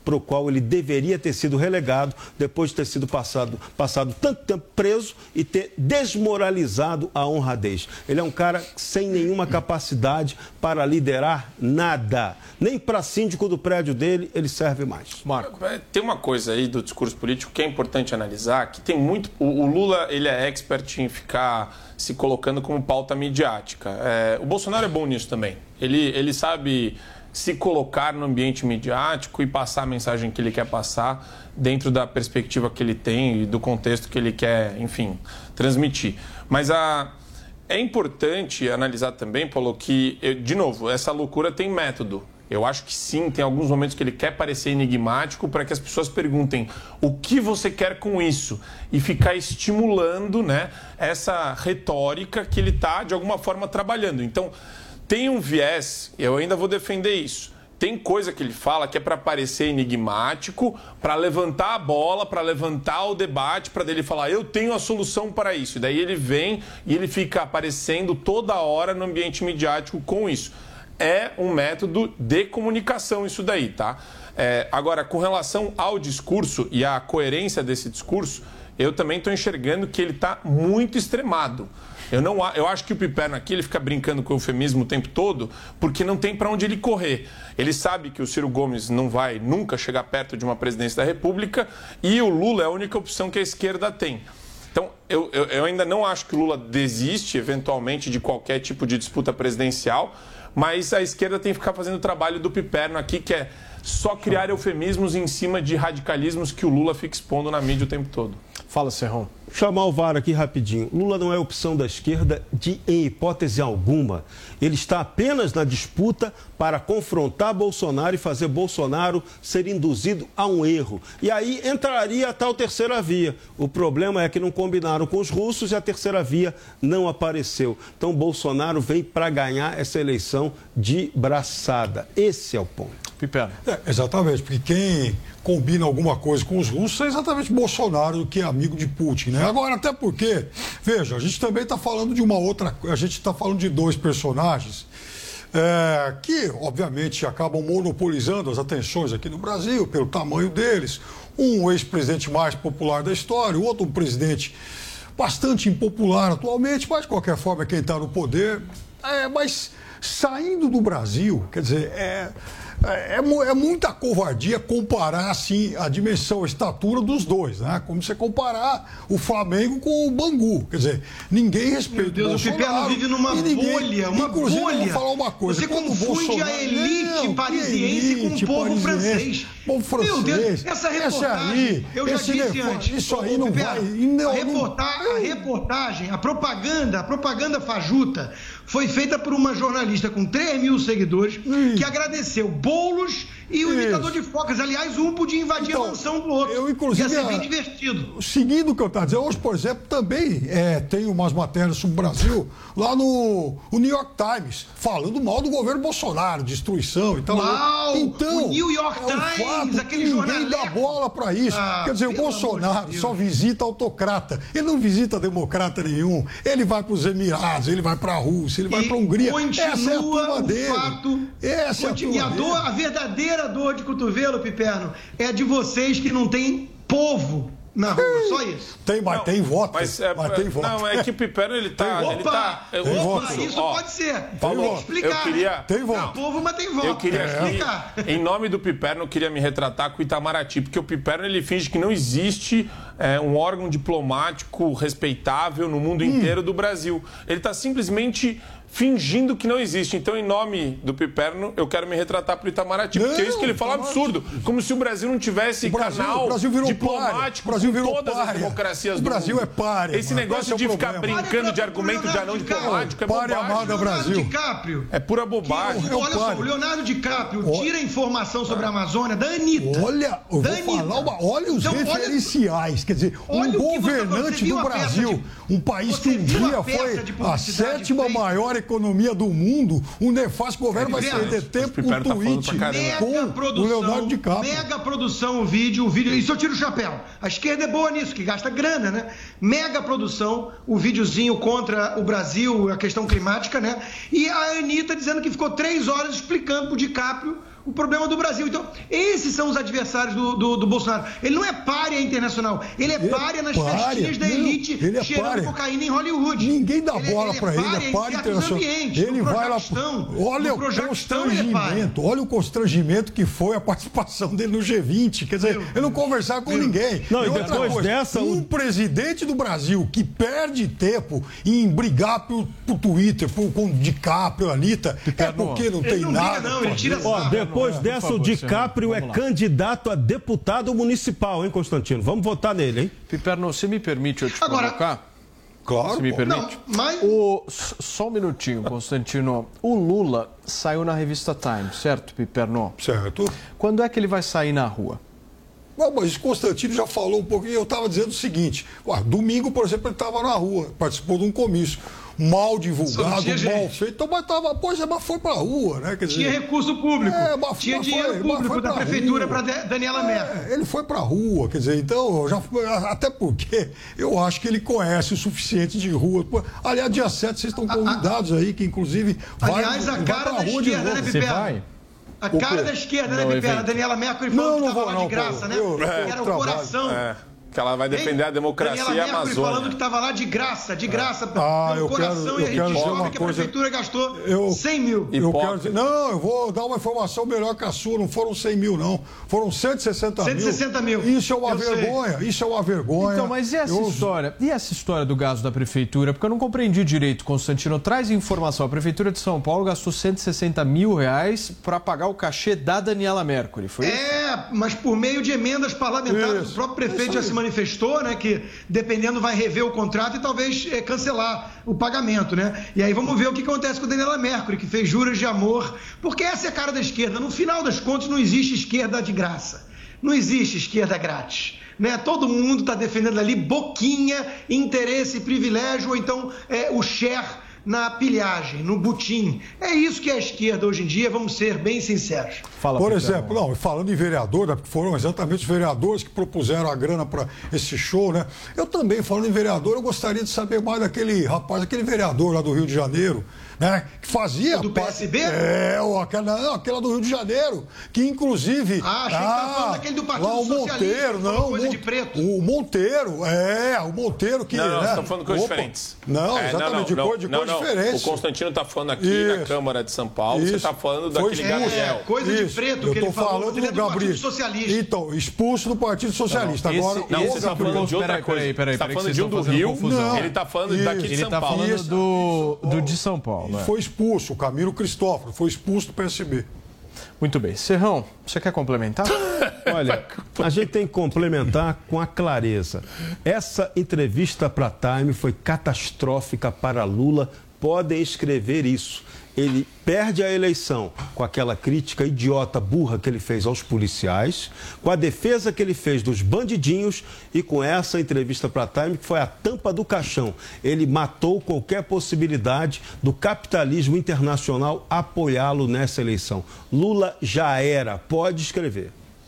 para o qual ele deveria ter sido relegado depois de ter sido passado, passado tanto tempo preso e ter desmoralizado a honradez. Ele é um cara sem nenhuma capacidade para liderar nada. Nem para síndico do prédio dele ele serve mais. Marco, tem uma coisa aí do discurso político que é importante analisar, que tem muito... O, o Lula, ele é expert em ficar se colocando como pauta midiática. É, o Bolsonaro é bom nisso também. Ele, ele sabe se colocar no ambiente midiático e passar a mensagem que ele quer passar dentro da perspectiva que ele tem e do contexto que ele quer, enfim, transmitir. Mas a, é importante analisar também, Paulo, que, eu, de novo, essa loucura tem método. Eu acho que sim, tem alguns momentos que ele quer parecer enigmático para que as pessoas perguntem o que você quer com isso e ficar estimulando, né, essa retórica que ele está, de alguma forma, trabalhando. Então, tem um viés, eu ainda vou defender isso, tem coisa que ele fala que é para parecer enigmático, para levantar a bola, para levantar o debate, para dele falar, eu tenho a solução para isso. E daí ele vem e ele fica aparecendo toda hora no ambiente midiático com isso. É um método de comunicação isso daí, tá? É, agora, com relação ao discurso e à coerência desse discurso, eu também estou enxergando que ele está muito extremado. Eu, não, eu acho que o Piperno aqui ele fica brincando com o eufemismo o tempo todo porque não tem para onde ele correr. Ele sabe que o Ciro Gomes não vai nunca chegar perto de uma presidência da República e o Lula é a única opção que a esquerda tem. Então, eu, eu, eu ainda não acho que o Lula desiste, eventualmente, de qualquer tipo de disputa presidencial, mas a esquerda tem que ficar fazendo o trabalho do Piperno aqui, que é só criar eufemismos em cima de radicalismos que o Lula fica expondo na mídia o tempo todo. Fala, Serrão. Chamar o V A R aqui rapidinho. Lula não é opção da esquerda de, em hipótese alguma. Ele está apenas na disputa para confrontar Bolsonaro e fazer Bolsonaro ser induzido a um erro. E aí entraria a tal terceira via. O problema é que não combinaram com os russos e a terceira via não apareceu. Então Bolsonaro vem para ganhar essa eleição de braçada. Esse é o ponto. Piperno. É, exatamente, porque quem combina alguma coisa com os russos é exatamente Bolsonaro, que é amigo de Putin, né? Agora, até porque, veja, a gente também está falando de uma outra coisa, a gente está falando de dois personagens é, que, obviamente, acabam monopolizando as atenções aqui no Brasil, pelo tamanho deles. Um ex-presidente mais popular da história, o outro um presidente bastante impopular atualmente, mas, de qualquer forma, quem está no poder. É, mas, saindo do Brasil, quer dizer, é... É, é muita covardia comparar assim a dimensão, a estatura dos dois, né? Como você comparar o Flamengo com o Bangu. Quer dizer, ninguém respeita Meu Deus, o Bolsonaro. O Piperno vive numa ninguém, bolha, uma inclusive, bolha. Eu vou falar uma coisa. Você confunde Bolsonaro... a elite Não, parisiense elite, com o povo parisiense, francês. Povo francês. Meu Deus, essa reportagem, aí, eu já disse negócio, antes. Isso aí não Piperno, vai... Não, a, reporta não... a reportagem, a propaganda, a propaganda fajuta foi feita por uma jornalista com três mil seguidores Hum. que agradeceu Boulos e o Isso. imitador de focas. Aliás, um podia invadir Então, a mansão do outro. Eu, inclusive, Ia ser bem a... divertido. Seguindo o que eu estava dizendo, hoje, por exemplo, também é, tem umas matérias sobre o Brasil lá no o New York Times, falando mal do governo Bolsonaro, destruição e tal. Uau, então, o New York é um Times, fato aquele que ninguém jornaleco. dá bola para isso. Ah, Quer dizer, o pelo amor Bolsonaro de Deus. só visita autocrata. Ele não visita democrata nenhum. Ele vai para os Emirados, ele vai para a Rússia, ele vai E para a Hungria. continua Essa é a turma o dele. fato. Essa Continua. é E a a, turma dor, dele. a verdadeira dor de cotovelo, Piperno, é a de vocês que não tem povo na rua. Só isso. Tem, mas Não, tem voto. Mas, é, mas tem voto. Não, é que o Piperno, ele tá... Opa! ele tá eu, Tem eu- voto. Isso ó, pode ser. Paulo, Tem que explicar. eu queria... Tem Não, voto. povo, mas tem voto. Eu queria Tem que aqui, explicar. em nome do Piperno, eu queria me retratar com o Itamaraty, porque o Piperno ele finge que não existe é, um órgão diplomático respeitável no mundo inteiro do Brasil. Ele está simplesmente fingindo que não existe. Então, em nome do Piperno, eu quero me retratar para o Itamaraty, porque é isso que ele fala absurdo. Como se o Brasil não tivesse O Brasil- canal o Brasil virou diplomático pária. O Brasil com virou todas as pária. democracias O do Brasil mundo. é pária, Esse mano. negócio Esse é o de ficar problema. brincando de argumento de anão diplomático é Pária bobagem. amada Brasil. Leonardo DiCaprio. É pura bobagem. É o Olha só, pária. o Leonardo DiCaprio tira informação sobre a Amazônia da Anitta. Olha, eu vou Da Anitta. falar uma, olha os Então, olha- referenciais, quer dizer, um olha o que você- você governante viu do a peça Brasil, de- um país que você um viu a dia peça foi de a publicidade sétima feita? maior economia do mundo, um nefasto governo vai Piperno, perder tempo com Piperno tá falando tweet pra caramba. Mega com o produção, Leonardo DiCaprio. mega produção, o vídeo, o vídeo. Isso eu tiro o chapéu. A esquerda é boa nisso, que gasta grana, né? Mega produção, o videozinho contra o Brasil, a questão climática, né? E a Anitta dizendo que ficou três horas explicando pro DiCaprio o problema do Brasil. Então, esses são os adversários do, do, do Bolsonaro. Ele não é pária internacional, ele é ele pária é nas pária. festinhas da elite, não, é cheirando pária. cocaína em Hollywood. Ninguém dá ele, bola ele para é ele, é pária internacional. Ambientes, ele vai lá. Olha o constrangimento, olha o constrangimento que foi a participação dele no G vinte. Quer dizer, ele não conversar com Meu. ninguém. Não, e, e depois coisa, dessa. Um o... presidente do Brasil que perde tempo em brigar pro, pro Twitter, pro, com o DiCaprio, a Anitta, é porque não tem não nada. Briga, não, ele tira Ó, depois não, dessa, favor, o DiCaprio é candidato a deputado municipal, hein, Constantino? Vamos votar nele, hein? Piperno, se me permite eu te Agora, provocar? Claro. Se me permite. Não, mas... o, só um minutinho, Constantino. O Lula saiu na revista Time, certo, Piperno? Certo. Quando é que ele vai sair na rua? Não, mas o Constantino já falou um pouquinho. Eu estava dizendo o seguinte: ué, domingo, por exemplo, ele estava na rua, participou de um comício. Mal divulgado, mal gente. feito. Então, mas, tava, pois, mas foi pra rua, né? Quer dizer, tinha recurso público. É, mas, tinha mas dinheiro foi, público da prefeitura para Daniela Merkel. É, ele foi pra rua, quer dizer, então, já, até porque eu acho que ele conhece o suficiente de rua. Aliás, dia sete vocês estão convidados a, a, aí, que inclusive. Aliás, vai, a cara da esquerda, né, Piper? vai? A cara da esquerda, né, Piper? A Daniela Merkel falou que estava lá de graça, né? Eu, é, era o coração. É. Que ela vai defender a democracia e a Amazônia. Falando que estava lá de graça, de graça, ah, pelo coração, quero, e a gente descobre que a coisa... prefeitura gastou eu, cem mil. Eu quero dizer, não, eu vou dar uma informação melhor que a sua, não foram cem mil, não. Foram cento e sessenta mil. cento e sessenta mil. Isso é uma eu vergonha, sei. isso é uma vergonha. Então, mas e essa eu... história? E essa história do gasto da prefeitura? Porque eu não compreendi direito, Constantino. Traz informação. A prefeitura de São Paulo gastou cento e sessenta mil reais para pagar o cachê da Daniela Mercury, foi isso? É, mas por meio de emendas parlamentares. Isso. O próprio prefeito já se manifestou, né? Que dependendo vai rever o contrato e talvez é, cancelar o pagamento, né? E aí vamos ver o que acontece com a Daniela Mercury, que fez juras de amor, porque essa é a cara da esquerda. No final das contas não existe esquerda de graça, não existe esquerda grátis, né? Todo mundo está defendendo ali boquinha, interesse, privilégio, ou então é, o share na pilhagem, no butim. É isso que é a esquerda hoje em dia, vamos ser bem sinceros. Fala, Por exemplo, não, falando em vereador, né, porque foram exatamente os vereadores que propuseram a grana para esse show, né? Eu também, falando em vereador, eu gostaria de saber mais daquele rapaz, aquele vereador lá do Rio de Janeiro, né? Que fazia... Do P S B? É, aquela, não, aquela do Rio de Janeiro, que inclusive... Ah, achei ah, que estava falando daquele do Partido lá, o Monteiro, não, coisa o, de preto. O Monteiro, é, o Monteiro que... Não, não, né? você está falando de coisas Opa, diferentes. Não, é, exatamente, não, de não, coisa, de não, coisa não, diferente. O Constantino está falando aqui Isso. na Câmara de São Paulo, Isso. você está falando daquele é, Gabriel. É, coisa Isso. de preto eu que tô ele falou, falando ele é do do Gabriel. Partido Socialista. Então, expulso do Partido Socialista. Não, Agora, esse, não, esse você está falando de outra coisa. Peraí, peraí, você está peraí, falando de um do Rio, não, ele está falando isso. daqui de São Ele está Paulo. falando do, do de São Paulo. Foi expulso, o Camilo Cristóforo, foi expulso do P S B. Muito bem. Serrão, você quer complementar? Olha, a gente tem que complementar com a clareza. Essa entrevista para Time foi catastrófica para Lula. Podem escrever isso. Ele perde a eleição com aquela crítica idiota, burra que ele fez aos policiais, com a defesa que ele fez dos bandidinhos e com essa entrevista para Time, que foi a tampa do caixão. Ele matou qualquer possibilidade do capitalismo internacional apoiá-lo nessa eleição. Lula já era. Pode escrever.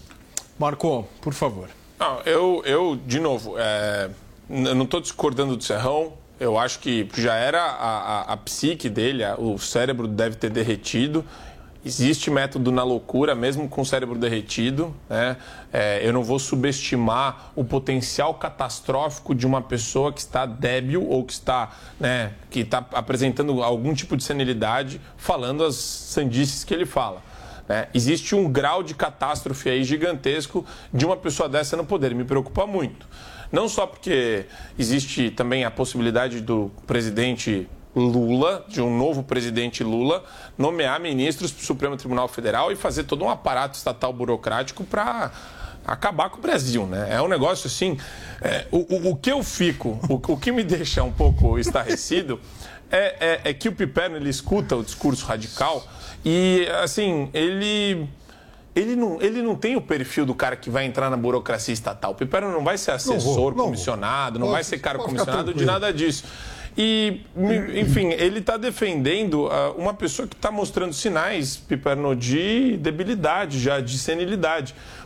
Marco, por favor. Não, eu, eu, de novo, é, eu não estou discordando do Serrão. Eu acho que já era a, a, a psique dele, a, o cérebro deve ter derretido. Existe método na loucura, mesmo com o cérebro derretido, né? É, eu não vou subestimar o potencial catastrófico de uma pessoa que está débil ou que está, né, que está apresentando algum tipo de senilidade, falando as sandices que ele fala. Né? Existe um grau de catástrofe aí gigantesco de uma pessoa dessa não poder. Me preocupa muito. Não só porque existe também a possibilidade do presidente Lula, de um novo presidente Lula, nomear ministros para o Supremo Tribunal Federal e fazer todo um aparato estatal burocrático para acabar com o Brasil, né? É um negócio assim... É, o, o, o que eu fico, o, o que me deixa um pouco estarrecido é, é, é que o Piperno, ele escuta o discurso radical e, assim, ele... Ele não, ele não tem o perfil do cara que vai entrar na burocracia estatal. O Piperno não vai ser assessor, não vou, não comissionado, não, não vai ser cara comissionado de nada disso. E, enfim, ele está defendendo uh, uma pessoa que está mostrando sinais, Piperno, de debilidade, já de senilidade.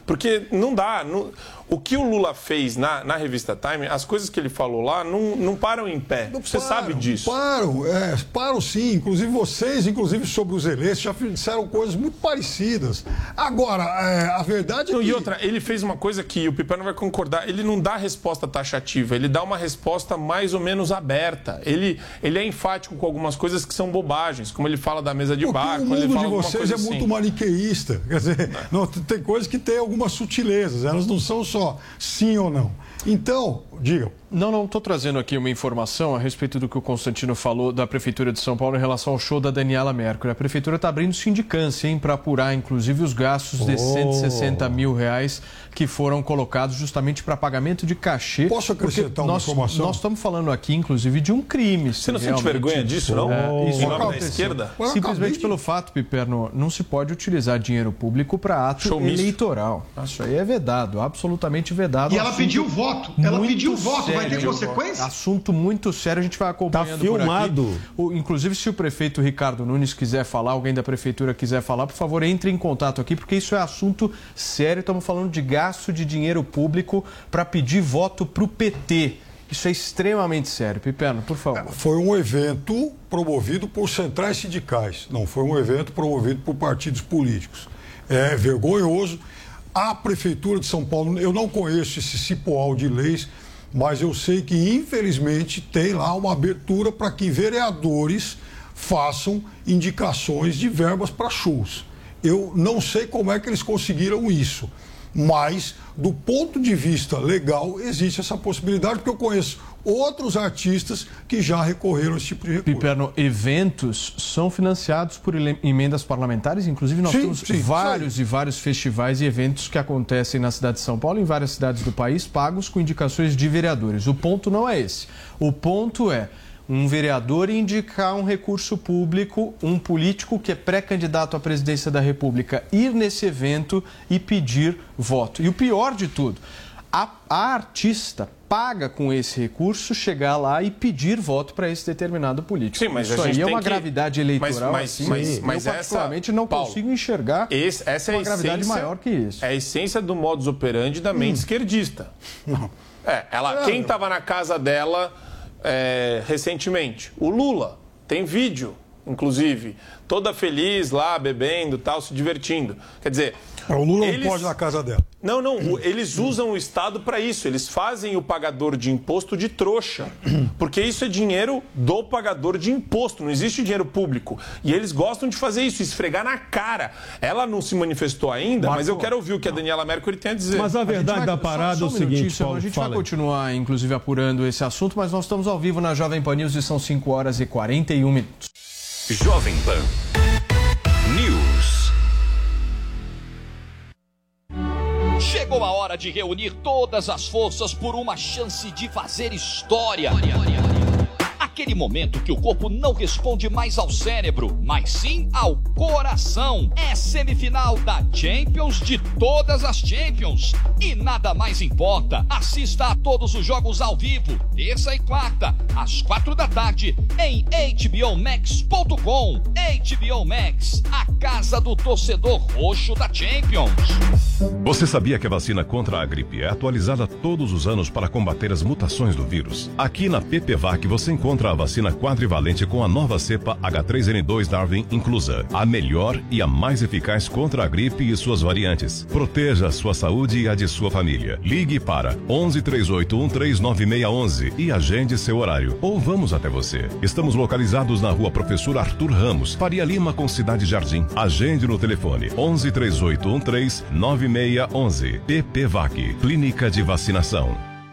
Porque não dá... Não... O que o Lula fez na, na revista Time, as coisas que ele falou lá, não, não param em pé. Não Você param, sabe disso. Param, é, param sim. Inclusive vocês, inclusive sobre os eleitos, já disseram coisas muito parecidas. Agora, é, a verdade é não, que... E outra, ele fez uma coisa que o Piperno vai concordar. Ele não dá resposta taxativa, ele dá uma resposta mais ou menos aberta. Ele, ele é enfático com algumas coisas que são bobagens, como ele fala da mesa de Porque bar. o mundo ele fala de vocês é assim. muito maniqueísta. Quer dizer, não, tem coisas que têm algumas sutilezas. Elas não são só sim ou não. Então, digam. Não, não, estou trazendo aqui uma informação a respeito do que o Constantino falou da Prefeitura de São Paulo em relação ao show da Daniela Mercury. A Prefeitura está abrindo sindicância, hein, para apurar, inclusive, os gastos oh. de cento e sessenta mil reais que foram colocados justamente para pagamento de cachê. Posso acrescentar uma nós, informação? Nós estamos falando aqui, inclusive, de um crime. Você não sente vergonha disso, não? É, isso em nome da esquerda? Simplesmente de... pelo fato, Piperno, não se pode utilizar dinheiro público para ato Show eleitoral. Isso aí é vedado, absolutamente vedado. E ela pediu voto. Ela pediu voto. Sério. Vai ter consequência? Assunto muito sério, a gente vai acompanhando. Tá filmado. Por aqui. O, inclusive, se o prefeito Ricardo Nunes quiser falar, alguém da prefeitura quiser falar, por favor, entre em contato aqui, porque isso é assunto sério. Estamos falando de gasto de dinheiro público para pedir voto para o P T. Isso é extremamente sério. Piperno, por favor. Foi um evento promovido por centrais sindicais. Não foi um evento promovido por partidos políticos. É vergonhoso. A Prefeitura de São Paulo, eu não conheço esse cipoal de leis, mas eu sei que, infelizmente, tem lá uma abertura para que vereadores façam indicações de verbas para shows. Eu não sei como é que eles conseguiram isso, mas, do ponto de vista legal, existe essa possibilidade, porque eu conheço outros artistas que já recorreram a esse tipo de recurso. Piperno, eventos são financiados por emendas parlamentares, inclusive nós sim, temos sim, vários sim. e vários festivais e eventos que acontecem na cidade de São Paulo, em várias cidades do país, pagos com indicações de vereadores. O ponto não é esse. O ponto é um vereador indicar um recurso público, um político que é pré-candidato à presidência da República ir nesse evento e pedir voto. E o pior de tudo, a, a artista paga com esse recurso chegar lá e pedir voto para esse determinado político. Sim, mas isso a gente aí é tem uma que... gravidade eleitoral. Mas, mas, mas, mas eu particularmente essa... não Paulo, consigo enxergar esse, essa é uma gravidade essência, maior que isso. É a essência do modus operandi da mente hum. esquerdista. Não. É, ela, é, quem estava na casa dela é, recentemente? O Lula. Tem vídeo, inclusive. Toda feliz lá, bebendo, tal, se divertindo. Quer dizer... O Lula eles... não pode ir na casa dela. Não, não. Eles usam o Estado para isso. Eles fazem o pagador de imposto de trouxa. Porque isso é dinheiro do pagador de imposto. Não existe dinheiro público. E eles gostam de fazer isso, esfregar na cara. Ela não se manifestou ainda, Marco, mas eu quero ouvir o que a Daniela Mercury tem a dizer. Mas a verdade a da parada é o seguinte, Paulo, A gente fala. vai continuar, inclusive, apurando esse assunto, mas nós estamos ao vivo na Jovem Pan News e são cinco horas e quarenta e um minutos. Jovem Pan News. Chegou a hora de reunir todas as forças por uma chance de fazer história. Aquele momento que o corpo não responde mais ao cérebro, mas sim ao coração. É semifinal da Champions de todas as Champions. E nada mais importa. Assista a todos os jogos ao vivo, terça e quarta, às quatro da tarde, em H B O Max ponto com. H B O Max, a casa do torcedor roxo da Champions. Você sabia que a vacina contra a gripe é atualizada todos os anos para combater as mutações do vírus? Aqui na P P V A C você encontra a vacina quadrivalente com a nova cepa H três N dois Darwin inclusa. A melhor e a mais eficaz contra a gripe e suas variantes. Proteja a sua saúde e a de sua família. Ligue para onze, três oito um, três nove seis um um e agende seu horário. Ou vamos até você. Estamos localizados na rua Professor Arthur Ramos, Faria Lima com Cidade Jardim. Agende no telefone onze, três oito um, três nove seis um um. P P V A C, Clínica de Vacinação.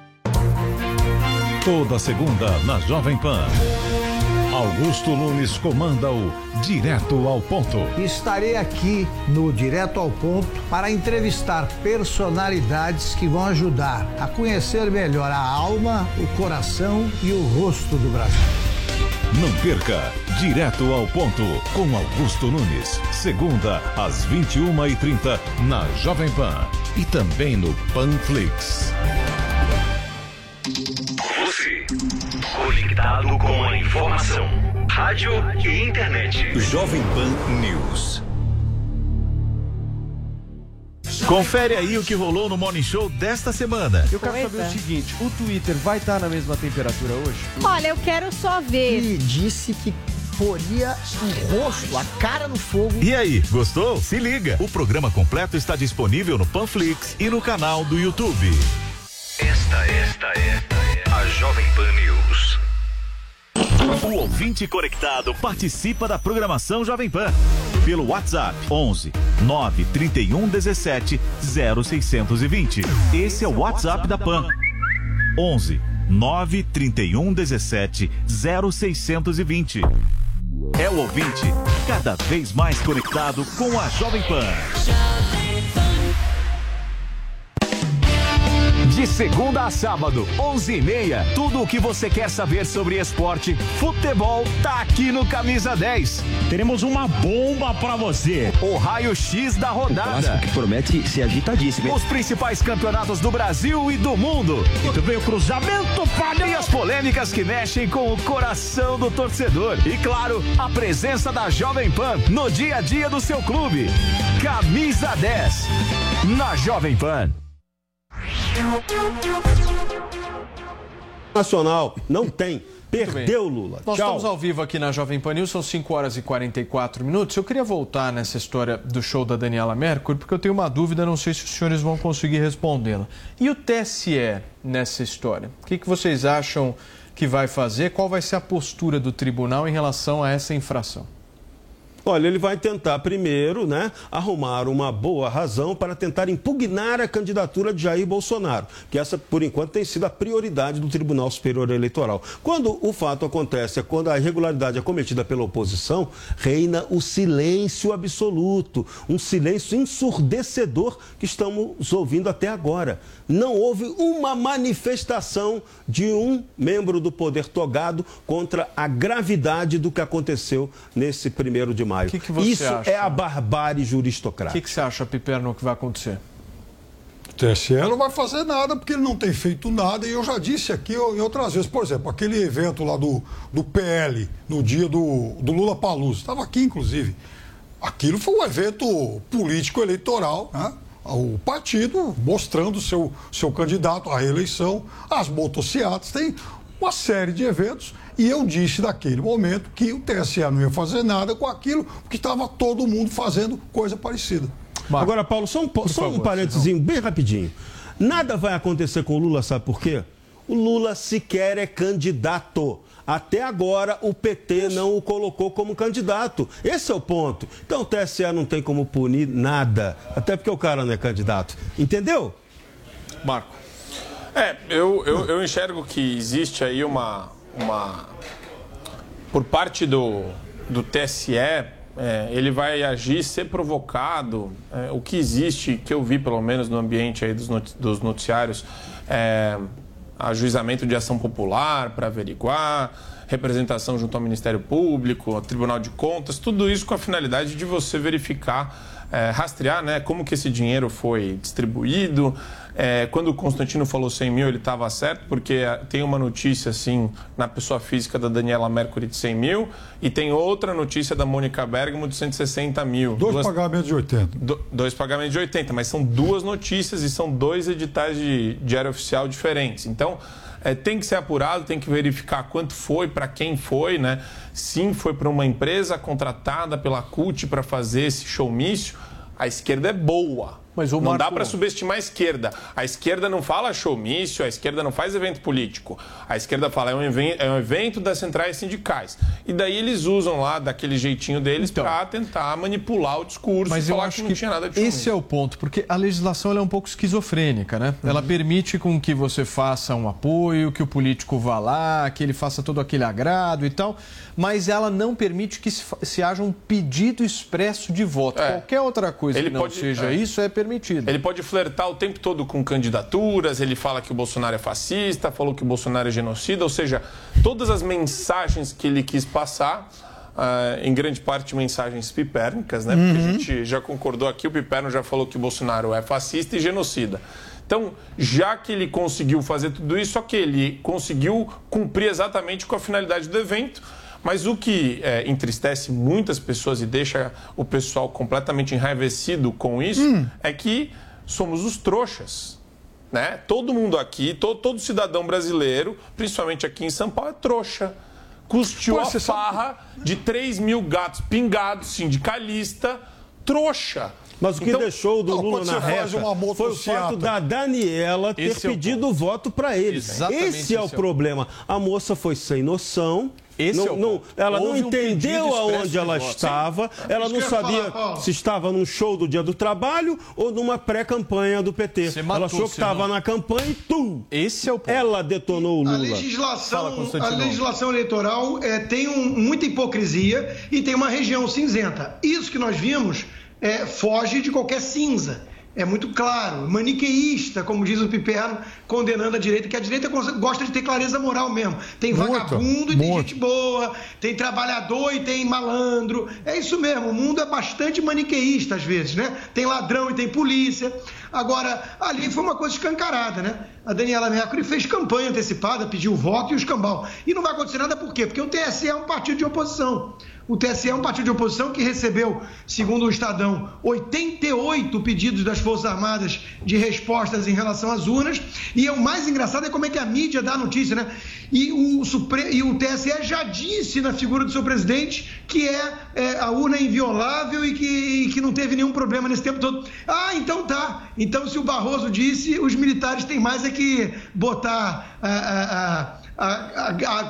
Toda segunda na Jovem Pan. Augusto Nunes comanda o Direto ao Ponto. Estarei aqui no Direto ao Ponto para entrevistar personalidades que vão ajudar a conhecer melhor a alma, o coração e o rosto do Brasil. Não perca Direto ao Ponto com Augusto Nunes. Segunda às vinte e uma e trinta na Jovem Pan e também no Panflix. Você, conectado com a informação, rádio e internet. Jovem Pan News. Confere aí o que rolou no Morning Show desta semana. Eu quero saber o seguinte, o Twitter vai estar na mesma temperatura hoje? Olha, eu quero só ver. E disse que poria o rosto, a cara no fogo. E aí, gostou? Se liga, o programa completo está disponível no Panflix e no canal do YouTube. Esta, esta, esta é a Jovem Pan News. O ouvinte conectado participa da programação Jovem Pan pelo WhatsApp onze nove trinta e um dezessete zero seiscentos e vinte. Esse é o WhatsApp da Pan. onze nove trinta e um dezessete zero seiscentos e vinte. É o ouvinte cada vez mais conectado com a Jovem Pan. De segunda a sábado, onze e meia, tudo o que você quer saber sobre esporte, futebol, tá aqui no Camisa dez. Teremos uma bomba pra você. O raio-x da rodada. O clássico que promete ser agitadíssimo. Os principais campeonatos do Brasil e do mundo. Muito bem, o cruzamento falha. E as polêmicas que mexem com o coração do torcedor. E claro, a presença da Jovem Pan no dia a dia do seu clube. Camisa dez, na Jovem Pan. Nacional não tem. Perdeu, Lula. Nós Tchau. estamos ao vivo aqui na Jovem Pan News, são cinco horas e quarenta e quatro minutos. Eu queria voltar nessa história do show da Daniela Mercury, porque eu tenho uma dúvida, não sei se os senhores vão conseguir respondê-la. E o T S E nessa história? O que, que vocês acham que vai fazer? Qual vai ser a postura do tribunal em relação a essa infração? Olha, ele vai tentar primeiro, né, arrumar uma boa razão para tentar impugnar a candidatura de Jair Bolsonaro, que essa, por enquanto, tem sido a prioridade do Tribunal Superior Eleitoral. Quando o fato acontece, quando a irregularidade é cometida pela oposição, reina o silêncio absoluto, um silêncio ensurdecedor que estamos ouvindo até agora. Não houve uma manifestação de um membro do poder togado contra a gravidade do que aconteceu nesse primeiro de maio. Que que você Isso acha? é a barbárie O juristocrática. que, que você acha, Piperno, que vai acontecer? O T S E não vai fazer nada porque ele não tem feito nada, e eu já disse aqui em outras vezes, por exemplo, aquele evento lá do, do P L, no dia do, do Lula Palusa, estava aqui inclusive, aquilo foi um evento político eleitoral, né? O partido mostrando seu, seu candidato à reeleição, as motocicletas, tem uma série de eventos, e eu disse naquele momento que o T S E não ia fazer nada com aquilo, porque estava todo mundo fazendo coisa parecida. Marco. Agora, Paulo, só um, só favor, um parênteses bem rapidinho. Nada vai acontecer com o Lula, sabe por quê? O Lula sequer é candidato. Até agora, o P T não o colocou como candidato. Esse é o ponto. Então, o T S E não tem como punir nada, até porque o cara não é candidato. Entendeu? Marco. É, eu, eu, eu enxergo que existe aí uma... uma... Por parte do, do T S E, é, ele vai agir, ser provocado. É, o que existe, que eu vi pelo menos no ambiente aí dos, not, dos noticiários, é ajuizamento de ação popular para averiguar, representação junto ao Ministério Público, ao Tribunal de Contas, tudo isso com a finalidade de você verificar, é, rastrear, né, como que esse dinheiro foi distribuído. É, quando o Constantino falou cem mil, ele estava certo, porque tem uma notícia assim na pessoa física da Daniela Mercury de cem mil e tem outra notícia da Mônica Bergamo de cento e sessenta mil. Dois duas, pagamentos de oitenta. Do, dois pagamentos de oitenta, mas são duas notícias e são dois editais de diário oficial diferentes. Então, é, tem que ser apurado, tem que verificar quanto foi, para quem foi, né? Sim, foi para uma empresa contratada pela C U T para fazer esse showmício. A esquerda é boa. Mas o não Marco... dá para subestimar a esquerda. A esquerda não fala showmício, a esquerda não faz evento político. A esquerda fala é um evento, é um evento das centrais sindicais. E daí eles usam lá daquele jeitinho deles então, para tentar manipular o discurso mas e eu falar acho que não que tinha nada de showmício. Esse é o ponto, porque a legislação ela é um pouco esquizofrênica, né? Uhum. Ela permite com que você faça um apoio, que o político vá lá, que ele faça todo aquele agrado e tal, mas ela não permite que se, se haja um pedido expresso de voto. É. Qualquer outra coisa ele que não pode, seja é. isso é permitido. Ele pode flertar o tempo todo com candidaturas, ele fala que o Bolsonaro é fascista, falou que o Bolsonaro é genocida, ou seja, todas as mensagens que ele quis passar, uh, em grande parte mensagens pipérnicas, né? Porque uhum. a gente já concordou aqui, o Piperno já falou que o Bolsonaro é fascista e genocida. Então, já que ele conseguiu fazer tudo isso, só que ele conseguiu cumprir exatamente com a finalidade do evento. Mas o que é, entristece muitas pessoas e deixa o pessoal completamente enraivecido com isso hum. é que somos os trouxas. Né? Todo mundo aqui, todo, todo cidadão brasileiro, principalmente aqui em São Paulo, é trouxa. Custeou a farra sabe... de três mil gatos pingados, sindicalista, trouxa. Mas o que então, deixou do Lula na reta foi o fato da Daniela ter esse pedido é voto para ele. Exatamente. Esse é o problema. A moça foi sem noção. Esse não, é o não, ela Houve não entendeu um aonde ela estava, Sim. ela não sabia falar, se estava num show do Dia do Trabalho ou numa pré-campanha do P T. Matou, ela achou que estava na campanha e tum! Esse é o ponto. Ela detonou o Lula. A legislação, a legislação eleitoral é, tem um, muita hipocrisia e tem uma região cinzenta. Isso que nós vimos é, foge de qualquer cinza. É muito claro, maniqueísta, como diz o Piperno, condenando a direita, que a direita gosta de ter clareza moral mesmo. Tem muito, vagabundo e muito. tem gente boa, tem trabalhador e tem malandro. É isso mesmo, o mundo é bastante maniqueísta às vezes, né? Tem ladrão e tem polícia. Agora, ali foi uma coisa escancarada, né? A Daniela Mercury fez campanha antecipada, pediu voto e o escambau. E não vai acontecer nada por quê? Porque o T S E é um partido de oposição. O T S E é um partido de oposição que recebeu, segundo o Estadão, oitenta e oito pedidos das Forças Armadas de respostas em relação às urnas. E o mais engraçado é como é que a mídia dá a notícia, né? E o, Supre... e o T S E já disse na figura do seu presidente que é, é a urna inviolável e que, e que não teve nenhum problema nesse tempo todo. Ah, então tá. Então, se o Barroso disse, os militares têm mais é que botar a, a, a, a,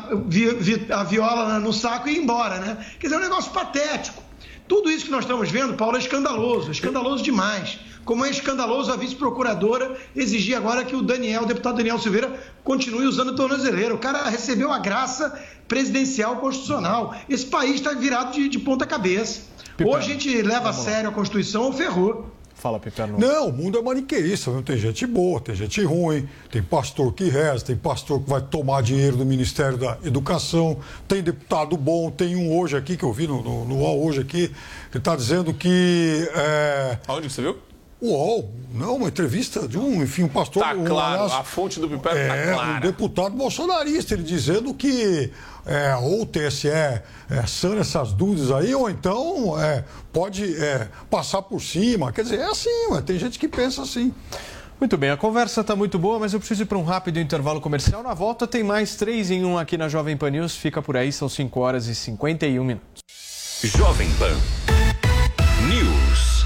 a, a viola no saco e ir embora, né? Quer dizer, é um negócio patético. Tudo isso que nós estamos vendo, Paulo, é escandaloso, é escandaloso demais. Como é escandaloso a vice-procuradora exigir agora que o Daniel, o deputado Daniel Silveira, continue usando tornozeleira. O cara recebeu a graça presidencial constitucional. Esse país está virado de, de ponta cabeça. Piperno. Ou a gente leva a sério a Constituição ou ferrou. Fala, Piperno. Não, o mundo é maniqueísta, viu? Tem gente boa, tem gente ruim, tem pastor que reza, tem pastor que vai tomar dinheiro do Ministério da Educação, tem deputado bom, tem um hoje aqui, que eu vi no, no, no U O L hoje aqui, que está dizendo que... É... Aonde você viu? O U O L, não, uma entrevista de um, enfim, um pastor... Tá um, claro, aliás, a fonte do Piperno é, tá clara. Um deputado bolsonarista, ele dizendo que é, ou o T S E é, sana essas dúvidas aí, ou então é, pode é, passar por cima. Quer dizer, é assim, ué, tem gente que pensa assim. Muito bem, a conversa está muito boa, mas eu preciso ir para um rápido intervalo comercial. Na volta tem mais três em um aqui na Jovem Pan News. Fica por aí, são cinco horas e cinquenta e um minutos. Jovem Pan News.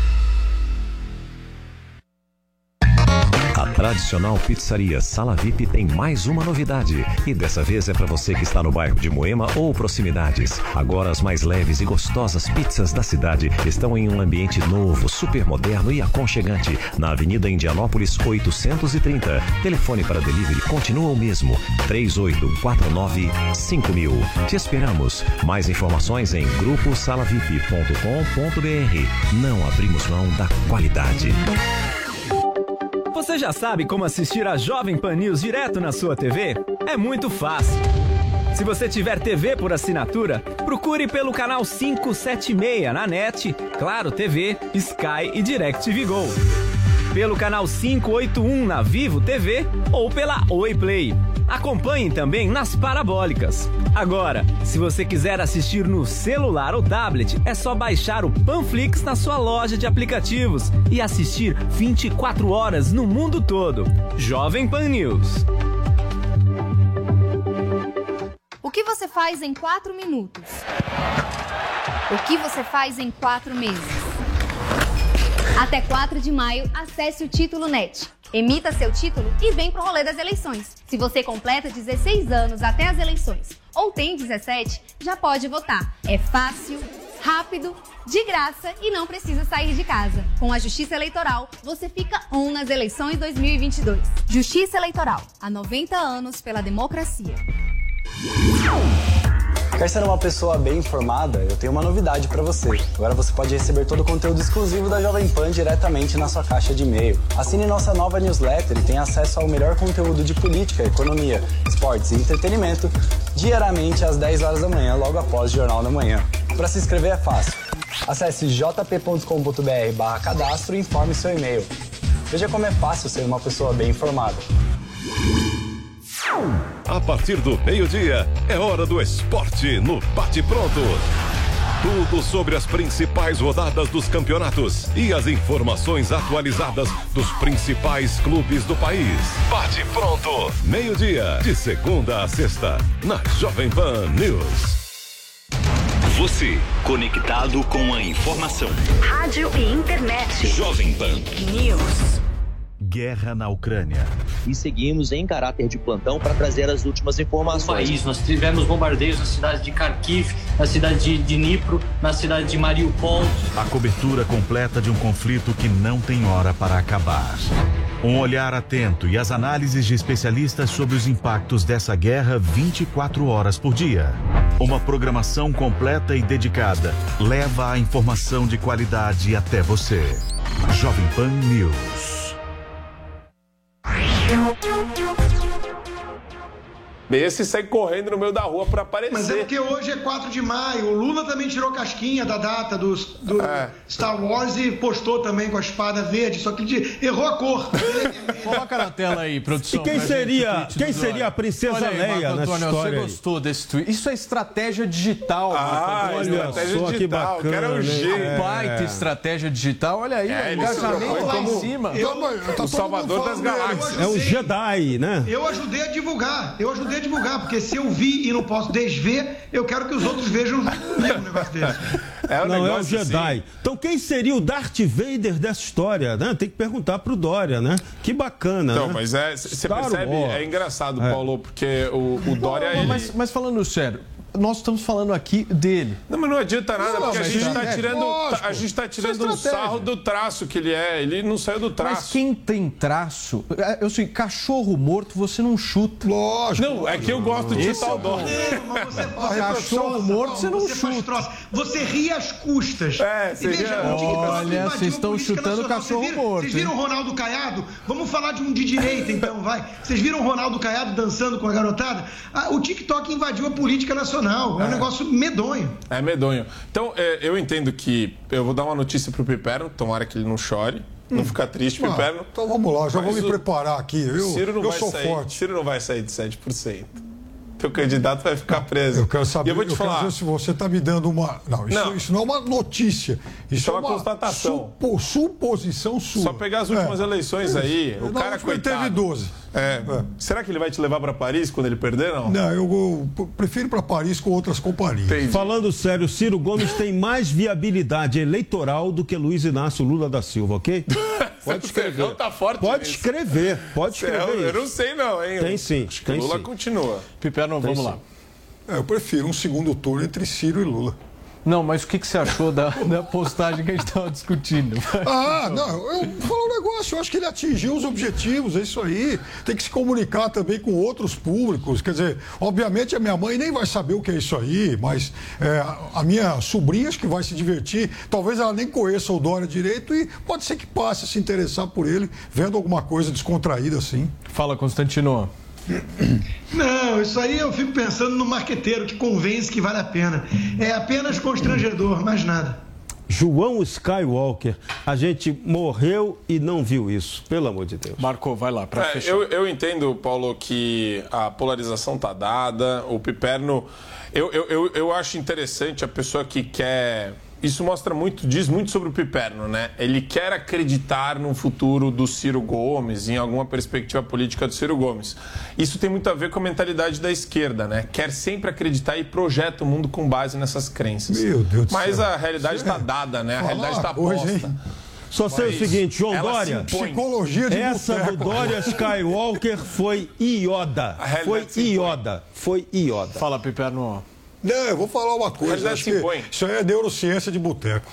A tradicional pizzaria Sala V I P tem mais uma novidade. E dessa vez é para você que está no bairro de Moema ou proximidades. Agora as mais leves e gostosas pizzas da cidade estão em um ambiente novo, super moderno e aconchegante. Na Avenida Indianópolis oitocentos e trinta. Telefone para delivery continua o mesmo. três oito quatro nove cinco mil. Te esperamos. Mais informações em grupo sala v i p ponto com ponto b r. Não abrimos mão da qualidade. Você já sabe como assistir a Jovem Pan News direto na sua T V? É muito fácil. Se você tiver T V por assinatura, procure pelo canal quinhentos e setenta e seis na NET, Claro T V, Sky e DirecTV Go. Pelo canal quinhentos e oitenta e um na Vivo T V ou pela Oi Play. Acompanhe também nas parabólicas. Agora, se você quiser assistir no celular ou tablet, é só baixar o Panflix na sua loja de aplicativos e assistir vinte e quatro horas no mundo todo. Jovem Pan News. O que você faz em quatro minutos? O que você faz em quatro meses? Até quatro de maio, acesse o Título Net. Emita seu título e vem pro rolê das eleições. Se você completa dezesseis anos até as eleições ou tem dezessete, já pode votar. É fácil, rápido, de graça e não precisa sair de casa. Com a Justiça Eleitoral, você fica on nas eleições dois mil e vinte e dois. Justiça Eleitoral, há noventa anos pela democracia. Quer ser uma pessoa bem informada? Eu tenho uma novidade para você. Agora você pode receber todo o conteúdo exclusivo da Jovem Pan diretamente na sua caixa de e-mail. Assine nossa nova newsletter e tenha acesso ao melhor conteúdo de política, economia, esportes e entretenimento diariamente às dez horas da manhã, logo após o Jornal da Manhã. Para se inscrever é fácil. Acesse j p ponto com ponto b r barra cadastro e informe seu e-mail. Veja como é fácil ser uma pessoa bem informada. A partir do meio-dia, é hora do esporte no Bate Pronto. Tudo sobre as principais rodadas dos campeonatos e as informações atualizadas dos principais clubes do país. Bate pronto, meio-dia, de segunda a sexta, na Jovem Pan News. Você, conectado com a informação. Rádio e internet. Jovem Pan News. Guerra na Ucrânia. E seguimos em caráter de plantão para trazer as últimas informações. No país, nós tivemos bombardeios na cidade de Kharkiv, na cidade de Dnipro, na cidade de Mariupol. A cobertura completa de um conflito que não tem hora para acabar. Um olhar atento e as análises de especialistas sobre os impactos dessa guerra vinte e quatro horas por dia. Uma programação completa e dedicada leva a informação de qualidade até você. Jovem Pan News. Esse sai correndo no meio da rua para aparecer. Mas é porque hoje é quatro de maio. O Lula também tirou casquinha da data do, do é. Star Wars e postou também com a espada verde, só que ele errou a cor. Coloca na tela aí, produção. E quem seria, quem seria a princesa aí, Leia nessa Antônio, história? Você gostou desse tweet? Isso é estratégia digital. Ah, olha estratégia só, digital. que bacana, Quero um G. né? Baita estratégia digital. Olha aí, É, o engajamento lá em cima. Eu, o Salvador das Galáxias. É o Jedi, né? Eu ajudei a divulgar. Eu ajudei a divulgar, porque se eu vi e não posso desver, eu quero que os outros vejam um negócio desse. É um não, é o negócio Jedi. assim. Então quem seria o Darth Vader dessa história, né? Tem que perguntar pro Dória, né? Que bacana, Então, né? mas é, você Star percebe, Wars. é engraçado, É. Paulo, porque o, o Dória, Não, ele... mas, mas falando sério, nós estamos falando aqui dele. Não, mas não adianta nada, Não, porque a mas gente é- está é, tirando, lógico. a gente tá tirando Isso é um estratégia. sarro do traço que ele é. Ele não saiu do traço. Mas quem tem traço... Eu sei, cachorro morto você não chuta. Lógico. Não, é que eu gosto de Esse chutar é o o Dória. Mas você Ah, cachorro morto você não você faz chuta. troço. Você ri às custas. É, E você veja, ri- o TikTok Olha, invadiu vocês a estão política chutando nacional. cachorro Vocês viram- morto, Vocês viram o Ronaldo Caiado? Vamos falar de um de direita, então, vai. Vocês viram o Ronaldo Caiado dançando com a garotada? Ah, o TikTok invadiu a política nacional. É um negócio medonho. É medonho. Então, é, eu entendo que eu vou dar uma notícia pro Piperno, tomara que ele não chore. Não fica triste, Ah, Piperno. então vamos lá, já Mas vou me o- preparar aqui. Eu, Ciro não eu vai sou sair, forte. Ciro não vai sair de sete por cento. Teu candidato vai ficar preso. Eu quero saber, E eu vou te eu quero falar. ver se você está me dando uma. Não isso, Não. isso não é uma notícia. Isso é uma constatação. supo- suposição sua. Só pegar as últimas É. eleições aí. O Na cara, última ele coitado. teve doze. É. É. Será que ele vai te levar para Paris quando ele perder, não? Não, eu, eu prefiro ir para Paris com outras companhias. Entendi. Falando sério, Ciro Gomes tem mais viabilidade eleitoral do que Luiz Inácio Lula da Silva, ok? Pode escrever. Não tá forte Pode nisso. escrever, pode escrever Eu, eu isso. não sei não, hein? Tem sim, Acho que tem o Lula sim. continua. Piperno, vamos lá. É, eu prefiro um segundo turno entre Ciro e Lula. Não, mas o que, que você achou da, da postagem que a gente estava discutindo? Ah, não, eu vou falar um negócio, eu acho que ele atingiu os objetivos, é isso aí. Tem que se comunicar também com outros públicos. Quer dizer, obviamente a minha mãe nem vai saber o que é isso aí, mas é, a minha sobrinha acho que vai se divertir. Talvez ela nem conheça o Dória direito e pode ser que passe a se interessar por ele, vendo alguma coisa descontraída assim. Fala, Constantino. Não, isso aí eu fico pensando no marqueteiro que convence que vale a pena. É apenas constrangedor, mais nada. João Skywalker, a gente morreu e não viu isso, pelo amor de Deus. Marcou, vai lá, para É, fechar. eu, eu entendo, Paulo, que a polarização tá dada, o Piperno... Eu, eu, eu, eu acho interessante a pessoa que quer... Isso mostra muito, diz muito sobre o Piperno, né? Ele quer acreditar no futuro do Ciro Gomes, em alguma perspectiva política do Ciro Gomes. Isso tem muito a ver com a mentalidade da esquerda, né? Quer sempre acreditar e projeta o mundo com base nessas crenças. Meu Deus do Mas céu. a realidade está dada, né? A realidade está Hoje, posta. hein? Só sei o Mas seguinte, João ela Dória, se impõe. Psicologia de essa do boteco. Dória Skywalker foi Ioda. A realidade Foi se impõe. Ioda. Foi Ioda. Fala, Piperno. Não, eu vou falar uma coisa. Mas Acho se que impõe. isso aí é neurociência de boteco.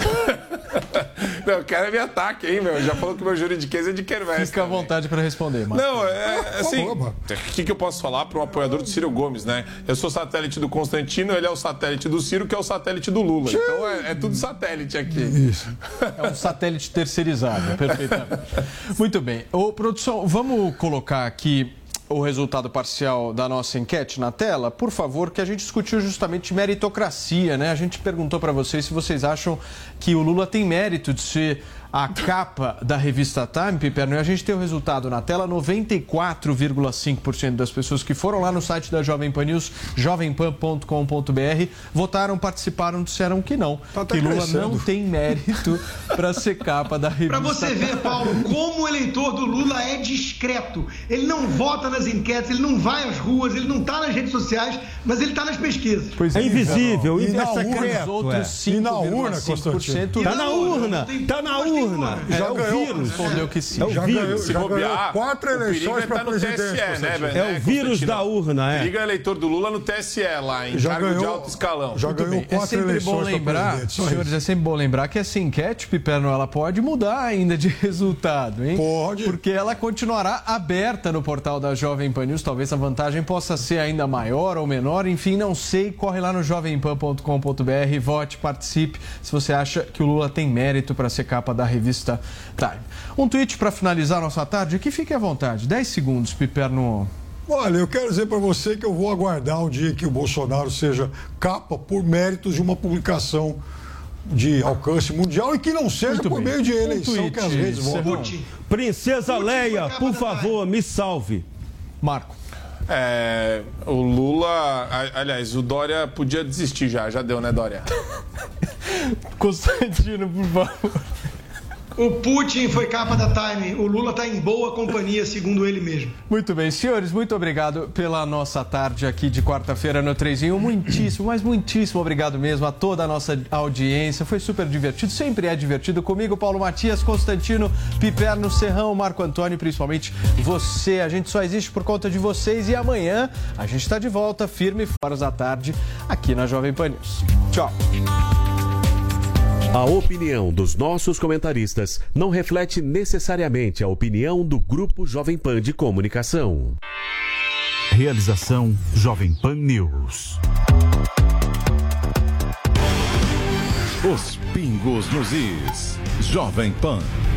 Não, o cara me ataca, hein, meu? Já falou que meu juridiquês é de Quermesse. Fica à vontade para responder, Marcos. Não, é assim. favor, mano. O que, que eu posso falar para um apoiador do Ciro Gomes, né? Eu sou satélite do Constantino, ele é o satélite do Ciro, que é o satélite do Lula. Então é, é tudo satélite aqui. Isso. É um satélite terceirizado, perfeitamente. Muito bem. Ô, produção, vamos colocar aqui o resultado parcial da nossa enquete na tela, por favor, que a gente discutiu justamente meritocracia, né? A gente perguntou para vocês se vocês acham que o Lula tem mérito de ser a capa da revista Time, Piperno, e a gente tem o resultado na tela, noventa e quatro vírgula cinco por cento das pessoas que foram lá no site da Jovem Pan News, jovem pan ponto com ponto b r, votaram, participaram, disseram que não, tá que Lula crescendo. Não tem mérito para ser capa da revista. Para você ver, Paulo, como o eleitor do Lula é discreto. Ele não vota nas enquetes, ele não vai às ruas, ele não está nas redes sociais, mas ele está nas pesquisas. Pois é, invisível, e é secreto. Os outros é. E na urna, Constantino? Tá na urna, tá na urna. Já é ganhou, o vírus. Respondeu que sim. É o já vírus. Ganhou, já ganhou quatro eleições para presidente. T S E, né, é o vírus da urna, é. Liga eleitor do Lula no T S E lá, em já cargo ganhou, de alto escalão. Já Muito ganhou bem. quatro é sempre bom lembrar, senhores, é sempre bom lembrar que essa enquete, Piperno, ela pode mudar ainda de resultado, hein? Pode. Porque ela continuará aberta no portal da Jovem Pan News. Talvez a vantagem possa ser ainda maior ou menor. Enfim, não sei. Corre lá no jovem pan ponto com ponto b r, vote, participe, se você acha que o Lula tem mérito para ser capa da revista Time. Um tweet para finalizar nossa tarde, que fique à vontade. dez segundos, Piperno. Olha, eu quero dizer para você que eu vou aguardar o dia que o Bolsonaro seja capa por méritos de uma publicação de alcance mundial e que não seja Muito por bem. meio de eleição um tweet, que as redes votam. Princesa Putin Leia, por favor, me salve. Marco. É, o Lula, aliás, o Dória podia desistir já, já deu, né, Dória? Constantino, por favor. O Putin foi capa da Time, o Lula está em boa companhia, segundo ele mesmo. Muito bem, senhores, muito obrigado pela nossa tarde aqui de quarta-feira no três em um. Muitíssimo, mas muitíssimo obrigado mesmo a toda a nossa audiência. Foi super divertido, sempre é divertido comigo, Paulo Matias, Constantino, Piperno, Serrão, Marco Antônio, principalmente você. A gente só existe por conta de vocês e amanhã a gente está de volta, firme, horas da tarde, aqui na Jovem Pan News. Tchau. A opinião dos nossos comentaristas não reflete necessariamente a opinião do Grupo Jovem Pan de Comunicação. Realização Jovem Pan News. Os pingos nos is. Jovem Pan.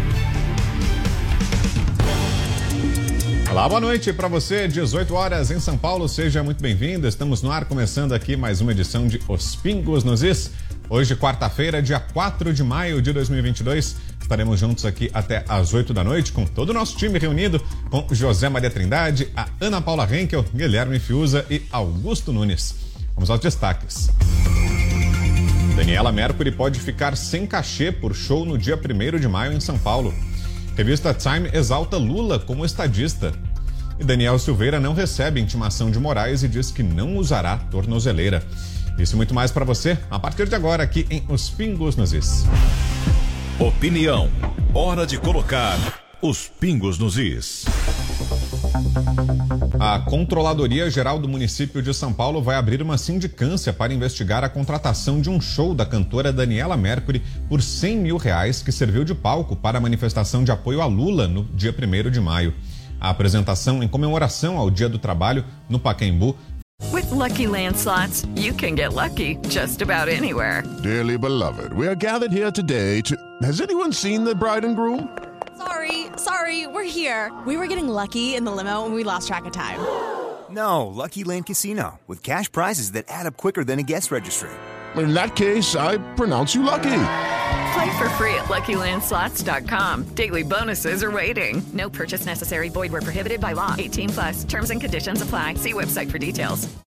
Olá, boa noite para você, dezoito horas em São Paulo, seja muito bem-vindo. Estamos no ar, começando aqui mais uma edição de Os Pingos nos Is. Hoje, quarta-feira, dia quatro de maio de dois mil e vinte e dois, estaremos juntos aqui até às oito da noite com todo o nosso time reunido, com José Maria Trindade, a Ana Paula Henkel, Guilherme Fiuza e Augusto Nunes. Vamos aos destaques. Daniela Mercury pode ficar sem cachê por show no dia primeiro de maio em São Paulo. Revista Time exalta Lula como estadista. E Daniel Silveira não recebe intimação de Moraes e diz que não usará tornozeleira. Isso e muito mais para você a partir de agora aqui em Os Pingos nos Is. Opinião. Hora de colocar os pingos nos is. A Controladoria Geral do Município de São Paulo vai abrir uma sindicância para investigar a contratação de um show da cantora Daniela Mercury por cem mil reais que serviu de palco para a manifestação de apoio a Lula no dia primeiro de maio. A apresentação em comemoração ao Dia do Trabalho no Pacaembu. With Lucky Land Slots, you can get lucky just about anywhere. Dearly beloved, we are gathered here today to... Has anyone seen the bride and groom? Sorry, sorry, we're here. We were getting lucky in the limo and we lost track of time. No, Lucky Land Casino, with cash prizes that add up quicker than a guest registry. In that case, I pronounce you lucky. Play for free at lucky land slots dot com. Daily bonuses are waiting. No purchase necessary. Void where prohibited by law. eighteen plus. Terms and conditions apply. See website for details.